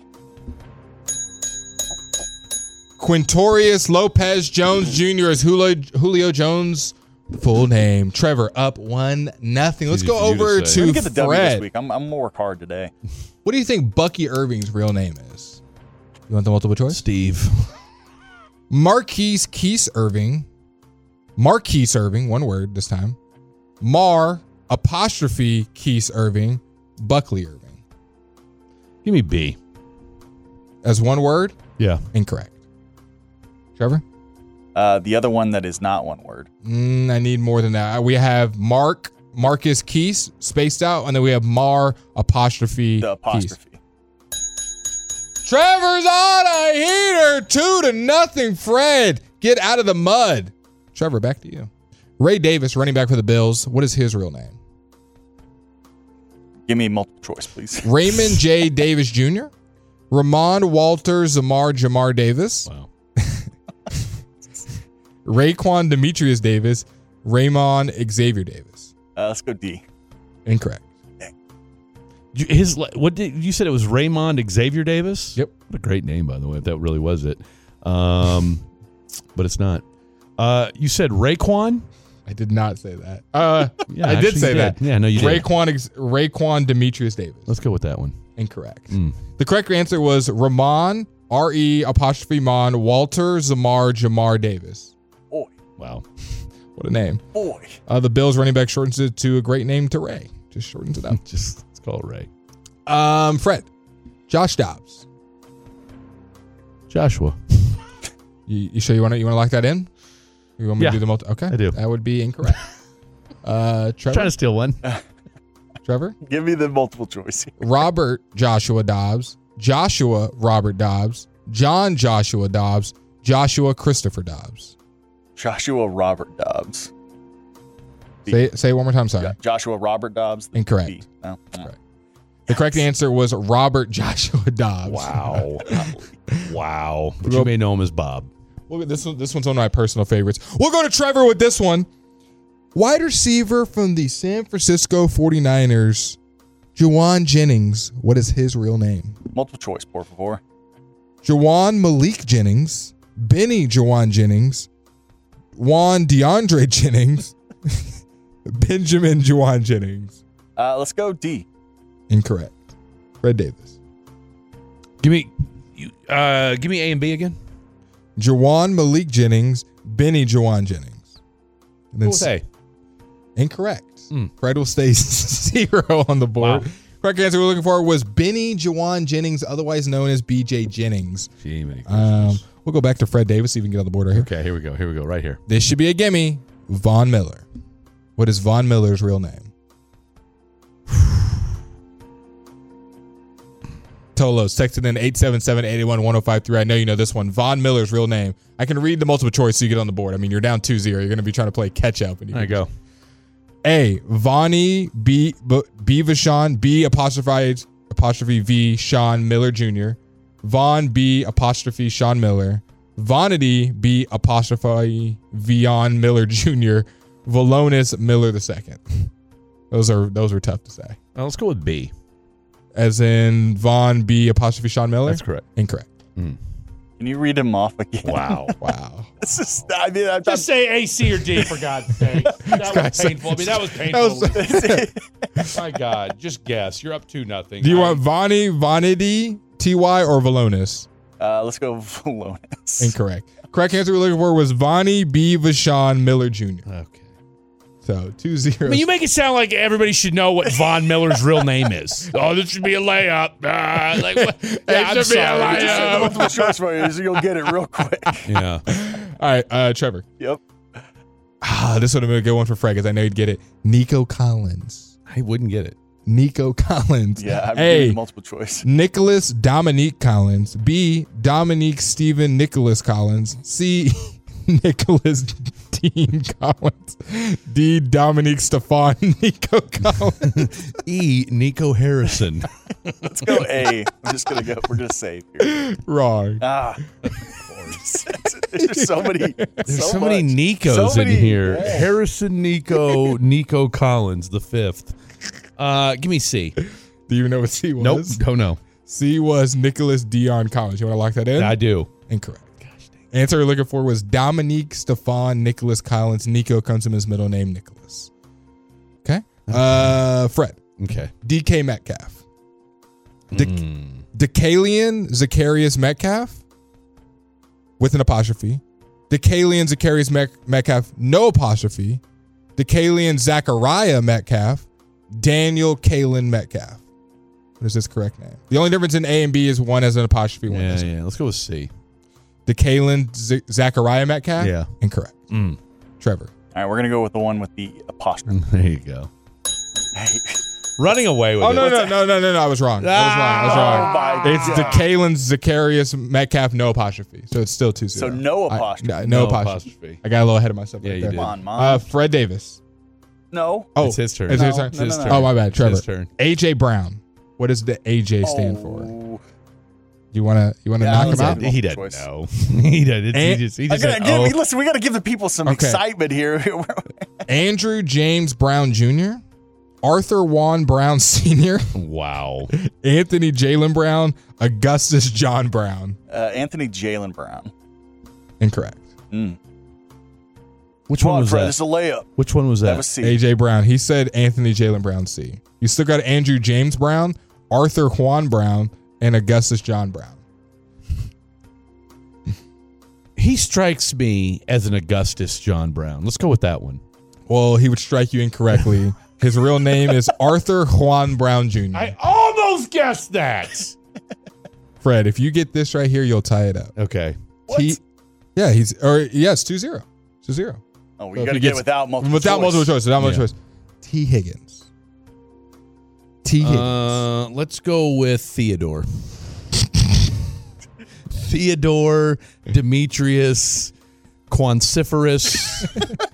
[SPEAKER 6] Quintorius Lopez Jones Junior is Julio, Julio Jones' full name. Trevor up one nothing. Let's go over to
[SPEAKER 9] Let me get the W this
[SPEAKER 6] Fred.
[SPEAKER 9] week. I'm, I'm gonna work hard today.
[SPEAKER 6] What do you think Bucky Irving's real name is? You want the multiple choice?
[SPEAKER 5] Steve.
[SPEAKER 6] Marquise Keese Irving. Marquise Irving, one word this time. Mar apostrophe Keese Irving. Buckley Irving.
[SPEAKER 5] Give me B.
[SPEAKER 6] As one word?
[SPEAKER 5] Yeah.
[SPEAKER 6] Incorrect. Trevor?
[SPEAKER 9] Uh, the other one that is not one word.
[SPEAKER 6] Mm, I need more than that. We have Mark, Marcus Keese, spaced out, and then we have Mar apostrophe
[SPEAKER 9] The apostrophe.
[SPEAKER 6] Keese. Trevor's on a heater, two to nothing. Fred, get out of the mud. Trevor, back to you. Ray Davis, running back for the Bills. What is his real name?
[SPEAKER 9] Give me multiple choice, please.
[SPEAKER 6] Raymond J. Davis Junior Ramon Walter Zamar Jamar Davis.
[SPEAKER 5] Wow.
[SPEAKER 6] Raekwon Demetrius Davis. Raymond Xavier Davis.
[SPEAKER 9] Uh, let's go D.
[SPEAKER 6] Incorrect.
[SPEAKER 5] You- His what did you said it was Raymond Xavier Davis?
[SPEAKER 6] Yep.
[SPEAKER 5] What a great name, by the way, if that really was it. Um, but it's not. Uh, you said Raekwon?
[SPEAKER 6] I did not say that. Uh,
[SPEAKER 5] Yeah,
[SPEAKER 6] I did
[SPEAKER 5] actually
[SPEAKER 6] say
[SPEAKER 5] you
[SPEAKER 6] that.
[SPEAKER 5] did. Yeah, no, you did.
[SPEAKER 6] Raekwon, Raekwon Demetrius Davis.
[SPEAKER 5] Let's go with that one.
[SPEAKER 6] Incorrect.
[SPEAKER 5] Mm.
[SPEAKER 6] The correct answer was Ramon, R E apostrophe Mon, Walter Zamar Jamar Davis.
[SPEAKER 9] Boy.
[SPEAKER 5] Wow.
[SPEAKER 6] What a name.
[SPEAKER 9] Boy.
[SPEAKER 6] Uh, the Bills running back shortens it to a great name to Ray. Just shortens it up.
[SPEAKER 5] Just let's call it Ray.
[SPEAKER 6] Um, Fred. Josh Dobbs.
[SPEAKER 5] Joshua.
[SPEAKER 6] You, you sure you want to you want to lock that in? You want me
[SPEAKER 5] Yeah,
[SPEAKER 6] to do the multi? Okay,
[SPEAKER 5] I do.
[SPEAKER 6] That would be incorrect. uh, Trevor.
[SPEAKER 5] Trying to steal one.
[SPEAKER 6] Trevor.
[SPEAKER 9] Give me the multiple choice.
[SPEAKER 6] Robert Joshua Dobbs. Joshua Robert Dobbs. John Joshua Dobbs. Joshua Christopher Dobbs.
[SPEAKER 9] Joshua Robert Dobbs. B.
[SPEAKER 6] Say say it one more time. Sorry.
[SPEAKER 9] Jo- Joshua Robert Dobbs.
[SPEAKER 6] Incorrect.
[SPEAKER 9] B. No.
[SPEAKER 6] Correct. The correct answer was Robert Joshua Dobbs.
[SPEAKER 5] Wow. Wow. But
[SPEAKER 6] We'll-
[SPEAKER 5] you may know him as Bob.
[SPEAKER 6] Look at this one. This one's one of my personal favorites. We'll go to Trevor with this one. Wide receiver from the San Francisco forty-niners, Jawan Jennings. What is his real name?
[SPEAKER 9] Multiple choice, por favor.
[SPEAKER 6] Jawan Malik Jennings, Benny Jawan Jennings, Juan DeAndre Jennings, Benjamin Jawan Jennings.
[SPEAKER 9] Uh, let's go D.
[SPEAKER 6] Incorrect. Fred Davis.
[SPEAKER 5] Give me you uh give me A and B again.
[SPEAKER 6] Jawan Malik Jennings, Benny Jawan Jennings. And then
[SPEAKER 5] What was A?
[SPEAKER 6] Incorrect.
[SPEAKER 5] Mm.
[SPEAKER 6] Fred will stay zero on the board.
[SPEAKER 5] Wow.
[SPEAKER 6] Correct answer we're looking for was Benny Jawan Jennings, otherwise known as B J Jennings.
[SPEAKER 5] Gee, many
[SPEAKER 6] Um,
[SPEAKER 5] questions.
[SPEAKER 6] we'll go back to Fred Davis, see if we can get on the board right here.
[SPEAKER 5] Okay, here we go. Here we go. Right here.
[SPEAKER 6] This should be a gimme. Von Miller. What is Von Miller's real name? Tolos, texted in eight seven seven, eight eight one, one oh five three. I know you know this one. Von Miller's real name. I can read the multiple choice so you get on the board. I mean, you're down two zero. You're going to be trying to play catch up.
[SPEAKER 5] There you go.
[SPEAKER 6] A. Vonnie B. B. B. Vashon B. Apostrophe apostrophe V. Sean Miller Junior Von B. Apostrophe Sean Miller. Vonity B. Apostrophe Vion Miller Junior Valonis Miller the second. Those are those were tough to say.
[SPEAKER 5] Well, let's go with B.
[SPEAKER 6] As in Von B. Apostrophe Sean Miller.
[SPEAKER 5] That's correct.
[SPEAKER 6] Incorrect.
[SPEAKER 5] Mm.
[SPEAKER 9] Can you read him off again?
[SPEAKER 5] Wow.
[SPEAKER 6] Wow.
[SPEAKER 9] This is, I mean, I'm,
[SPEAKER 5] Just say A, C, or D for God's sake. That was painful. I mean, that was painful.
[SPEAKER 6] That
[SPEAKER 5] My God, just guess. You're up two nothing.
[SPEAKER 6] Do you
[SPEAKER 5] I-
[SPEAKER 6] want Vonnie, Vonity, T Y, or Valonis?
[SPEAKER 9] Uh, let's go Valonis.
[SPEAKER 6] Incorrect. Correct answer we're looking for was Vonnie B. Vashon Miller Junior
[SPEAKER 5] Okay.
[SPEAKER 6] So two zero.
[SPEAKER 5] I mean, you make it sound like everybody should know what Von Miller's real name is. Oh, this should be a layup. Ah, like, what? Yeah, I'm
[SPEAKER 6] should be a
[SPEAKER 5] sorry.
[SPEAKER 6] layup.
[SPEAKER 9] Multiple choice for you, so you'll get it real quick.
[SPEAKER 5] Yeah.
[SPEAKER 6] All right, uh, Trevor.
[SPEAKER 9] Yep.
[SPEAKER 6] Ah, this would have been a good one for Fred because I know you'd get it. Nico Collins.
[SPEAKER 5] I wouldn't get it.
[SPEAKER 6] Nico Collins.
[SPEAKER 9] Yeah, I'm
[SPEAKER 6] A.
[SPEAKER 9] giving multiple choice.
[SPEAKER 6] Nicholas Dominique Collins. B. Dominique Stephen Nicholas Collins. C. Nicholas Dean Collins. D. Dominique Stefan Nico Collins.
[SPEAKER 5] E. Nico Harrison.
[SPEAKER 9] Let's go A. I'm just gonna go. We're gonna save here.
[SPEAKER 6] Wrong.
[SPEAKER 9] Ah, of course. There's just so many.
[SPEAKER 5] There's so,
[SPEAKER 9] so
[SPEAKER 5] many
[SPEAKER 9] much.
[SPEAKER 5] Nikos
[SPEAKER 9] So many-
[SPEAKER 5] in here.
[SPEAKER 9] Yeah.
[SPEAKER 5] Harrison Nico, Nico Collins, the fifth. Uh, give me C.
[SPEAKER 6] Do you even know what C was?
[SPEAKER 5] Nope. Don't know.
[SPEAKER 6] C was Nicholas Dion Collins. You want to lock that in?
[SPEAKER 5] I do.
[SPEAKER 6] Incorrect. Gosh dang. Answer you're looking for was Dominique Stefan Nicholas Collins. Nico comes from his middle name, Nicholas. Okay. Uh, Fred.
[SPEAKER 5] Okay.
[SPEAKER 6] D K Metcalf. De-
[SPEAKER 5] Mm.
[SPEAKER 6] Decalian Zacharias Metcalf with an apostrophe. Decalian Zacharias Met- Metcalf, no apostrophe. Decalian Zachariah Metcalf. Daniel Kalen Metcalf. What is his correct name? The only difference in A and B is one has an apostrophe, one
[SPEAKER 5] Yeah,
[SPEAKER 6] doesn't.
[SPEAKER 5] yeah. Let's go with C.
[SPEAKER 6] Decalian Z- Zachariah Metcalf?
[SPEAKER 5] Yeah.
[SPEAKER 6] Incorrect.
[SPEAKER 5] Mm.
[SPEAKER 6] Trevor.
[SPEAKER 9] All right, we're going to go with the one with the apostrophe.
[SPEAKER 5] There you go.
[SPEAKER 9] Hey.
[SPEAKER 5] Running away with
[SPEAKER 6] Oh,
[SPEAKER 5] it.
[SPEAKER 6] no, no, no, no, no, no. I was wrong. I was wrong. I was wrong.
[SPEAKER 9] Oh, my
[SPEAKER 6] It's
[SPEAKER 9] God.
[SPEAKER 6] Decalian Zacharias Metcalf, no apostrophe. So it's still two zero.
[SPEAKER 9] So no
[SPEAKER 6] I-
[SPEAKER 9] apostrophe.
[SPEAKER 6] no, no
[SPEAKER 5] No
[SPEAKER 6] apostrophe.
[SPEAKER 5] apostrophe.
[SPEAKER 6] I got a little ahead of myself.
[SPEAKER 5] Yeah,
[SPEAKER 6] right
[SPEAKER 5] you
[SPEAKER 6] there.
[SPEAKER 5] did.
[SPEAKER 9] Come on, Mom.
[SPEAKER 6] Uh, Fred Davis.
[SPEAKER 9] No.
[SPEAKER 6] Oh,
[SPEAKER 5] It's his turn.
[SPEAKER 6] It's his
[SPEAKER 9] No,
[SPEAKER 6] turn?
[SPEAKER 9] no, no, no.
[SPEAKER 6] Oh, my bad. Trevor.
[SPEAKER 5] his turn.
[SPEAKER 6] A J Brown. What does the A J stand for?
[SPEAKER 9] Oh.
[SPEAKER 6] You want to you want to
[SPEAKER 9] Yeah,
[SPEAKER 6] knock
[SPEAKER 9] let's
[SPEAKER 6] him
[SPEAKER 9] have
[SPEAKER 6] out?
[SPEAKER 9] it.
[SPEAKER 5] He doesn't
[SPEAKER 9] Choice.
[SPEAKER 5] know. he doesn't. He
[SPEAKER 6] And-
[SPEAKER 5] just, he
[SPEAKER 9] I
[SPEAKER 5] just
[SPEAKER 9] gotta
[SPEAKER 5] said,
[SPEAKER 9] give,
[SPEAKER 5] oh.
[SPEAKER 9] Listen, we got to give the people some
[SPEAKER 6] Okay.
[SPEAKER 9] excitement here.
[SPEAKER 6] Andrew James Brown Junior, Arthur Juan Brown Senior,
[SPEAKER 5] Wow.
[SPEAKER 6] Anthony Jalen Brown, Augustus John Brown.
[SPEAKER 9] uh, Anthony Jalen Brown.
[SPEAKER 6] Incorrect.
[SPEAKER 9] Mm.
[SPEAKER 5] Which
[SPEAKER 9] Come
[SPEAKER 5] one
[SPEAKER 9] on,
[SPEAKER 5] was
[SPEAKER 9] Fred.
[SPEAKER 5] that?
[SPEAKER 9] This is a layup.
[SPEAKER 5] Which one was that?
[SPEAKER 9] That was C.
[SPEAKER 6] A J Brown. He said Anthony Jalen Brown C. You still got Andrew James Brown, Arthur Juan Brown, and Augustus John Brown.
[SPEAKER 5] He strikes me as an Augustus John Brown. Let's go with that one.
[SPEAKER 6] Well, he would strike you incorrectly. His real name is Arthur Juan Brown Junior
[SPEAKER 5] I almost guessed that.
[SPEAKER 6] Fred, if you get this right here, you'll tie it up.
[SPEAKER 5] Okay.
[SPEAKER 6] He, yeah, he's or yes, two zero. two zero.
[SPEAKER 9] Oh, we
[SPEAKER 6] So if
[SPEAKER 9] got to
[SPEAKER 6] he
[SPEAKER 9] get
[SPEAKER 6] gets-
[SPEAKER 9] it without multiple
[SPEAKER 6] Without
[SPEAKER 9] choice.
[SPEAKER 6] multiple choice. Without multiple
[SPEAKER 5] Yeah.
[SPEAKER 6] choice. T. Higgins. T. Higgins.
[SPEAKER 5] Uh, let's go with Theodore. Theodore Demetrius Quanciferous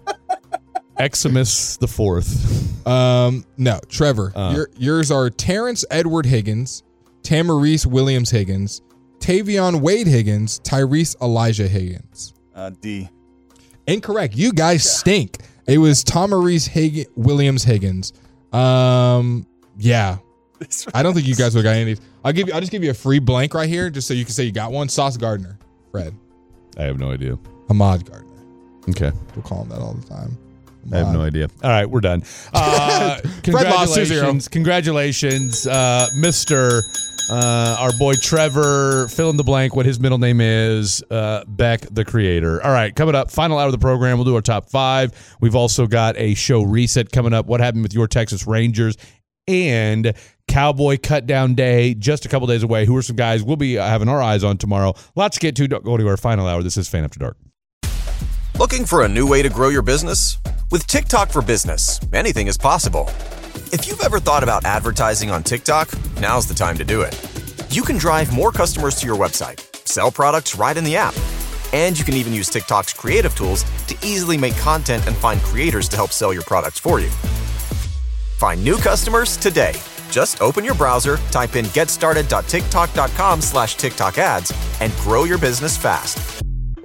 [SPEAKER 5] Eximus the fourth.
[SPEAKER 6] Um, no, Trevor.
[SPEAKER 5] Uh.
[SPEAKER 6] Your, yours are Terrence Edward Higgins, Tamarese Williams Higgins, Tavion Wade Higgins, Tyrese Elijah Higgins.
[SPEAKER 9] Uh, D.
[SPEAKER 6] Incorrect. You guys stink. It was Tamarese Hig- Williams Higgins. Um, yeah. I don't think you guys would have got any of these. I'll give you. I'll just give you a free blank right here, just so you can say you got one. Sauce Gardner, Fred,
[SPEAKER 5] I have no idea.
[SPEAKER 6] Ahmad Gardner.
[SPEAKER 5] Okay.
[SPEAKER 6] We'll call him that all the time.
[SPEAKER 5] I have no idea. All right, we're done. Uh,
[SPEAKER 6] Fred lost two zero.
[SPEAKER 5] congratulations, congratulations, uh, Mister Uh, our boy Trevor, fill in the blank what his middle name is, uh, Beck, the creator. All right, coming up, final hour of the program. We'll do our top five. We've also got a show reset coming up. What happened with your Texas Rangers and Cowboy Cut Down Day, just a couple days away. Who are some guys we'll be having our eyes on tomorrow? Lots to get to. Don't go to our final hour. This is Fan After Dark.
[SPEAKER 2] Looking for a new way to grow your business? With TikTok for Business, anything is possible. If you've ever thought about advertising on TikTok, now's the time to do it. You can drive more customers to your website, sell products right in the app, and you can even use TikTok's creative tools to easily make content and find creators to help sell your products for you. Find new customers today. Just open your browser, type in getstarted.tiktok.com slash TikTok ads, and grow your business fast.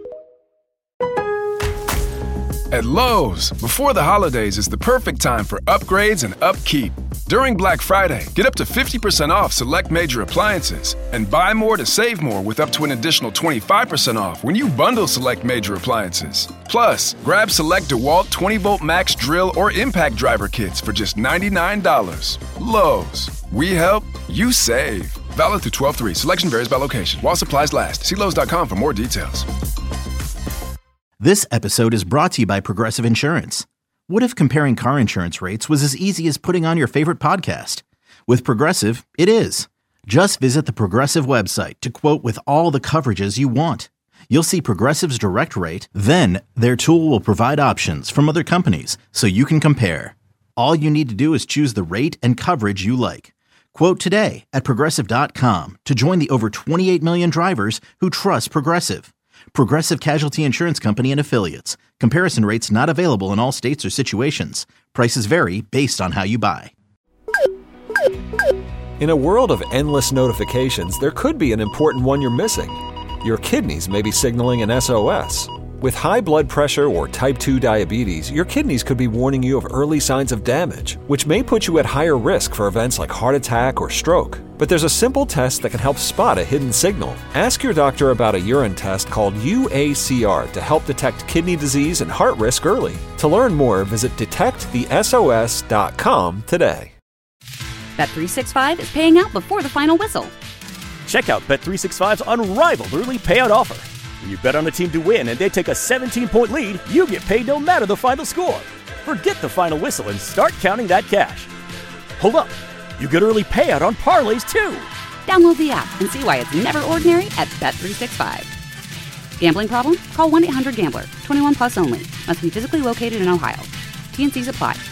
[SPEAKER 3] At Lowe's, before the holidays is the perfect time for upgrades and upkeep. During Black Friday, get up to fifty percent off select major appliances and buy more to save more with up to an additional twenty-five percent off when you bundle select major appliances. Plus, grab select DeWalt twenty volt max drill or impact driver kits for just ninety-nine dollars. Lowe's, we help, you save. Valid through twelve three. Selection varies by location. While supplies last. See Lowe's dot com for more details.
[SPEAKER 4] This episode is brought to you by Progressive Insurance. What if comparing car insurance rates was as easy as putting on your favorite podcast? With Progressive, it is. Just visit the Progressive website to quote with all the coverages you want. You'll see Progressive's direct rate, then their tool will provide options from other companies so you can compare. All you need to do is choose the rate and coverage you like. Quote today at Progressive dot com to join the over twenty-eight million drivers who trust Progressive. Progressive Casualty Insurance Company and Affiliates. Comparison rates not available in all states or situations. Prices vary based on how you buy.
[SPEAKER 17] In a world of endless notifications, there could be an important one you're missing. Your kidneys may be signaling an S O S. With high blood pressure or type two diabetes, your kidneys could be warning you of early signs of damage, which may put you at higher risk for events like heart attack or stroke. But there's a simple test that can help spot a hidden signal. Ask your doctor about a urine test called U A C R to help detect kidney disease and heart risk early. To learn more, visit detect the S O S dot com today.
[SPEAKER 18] Bet three sixty-five is paying out before the final whistle.
[SPEAKER 19] Check out Bet three sixty-five's unrivaled early payout offer. When you bet on a team to win and they take a seventeen-point lead, you get paid no matter the final score. Forget the final whistle and start counting that cash. Hold up. You get early payout on parlays, too.
[SPEAKER 18] Download the app and see why it's never ordinary at Bet three sixty-five. Gambling problem? Call one eight hundred gambler. twenty-one plus only. Must be physically located in Ohio. T and C's apply.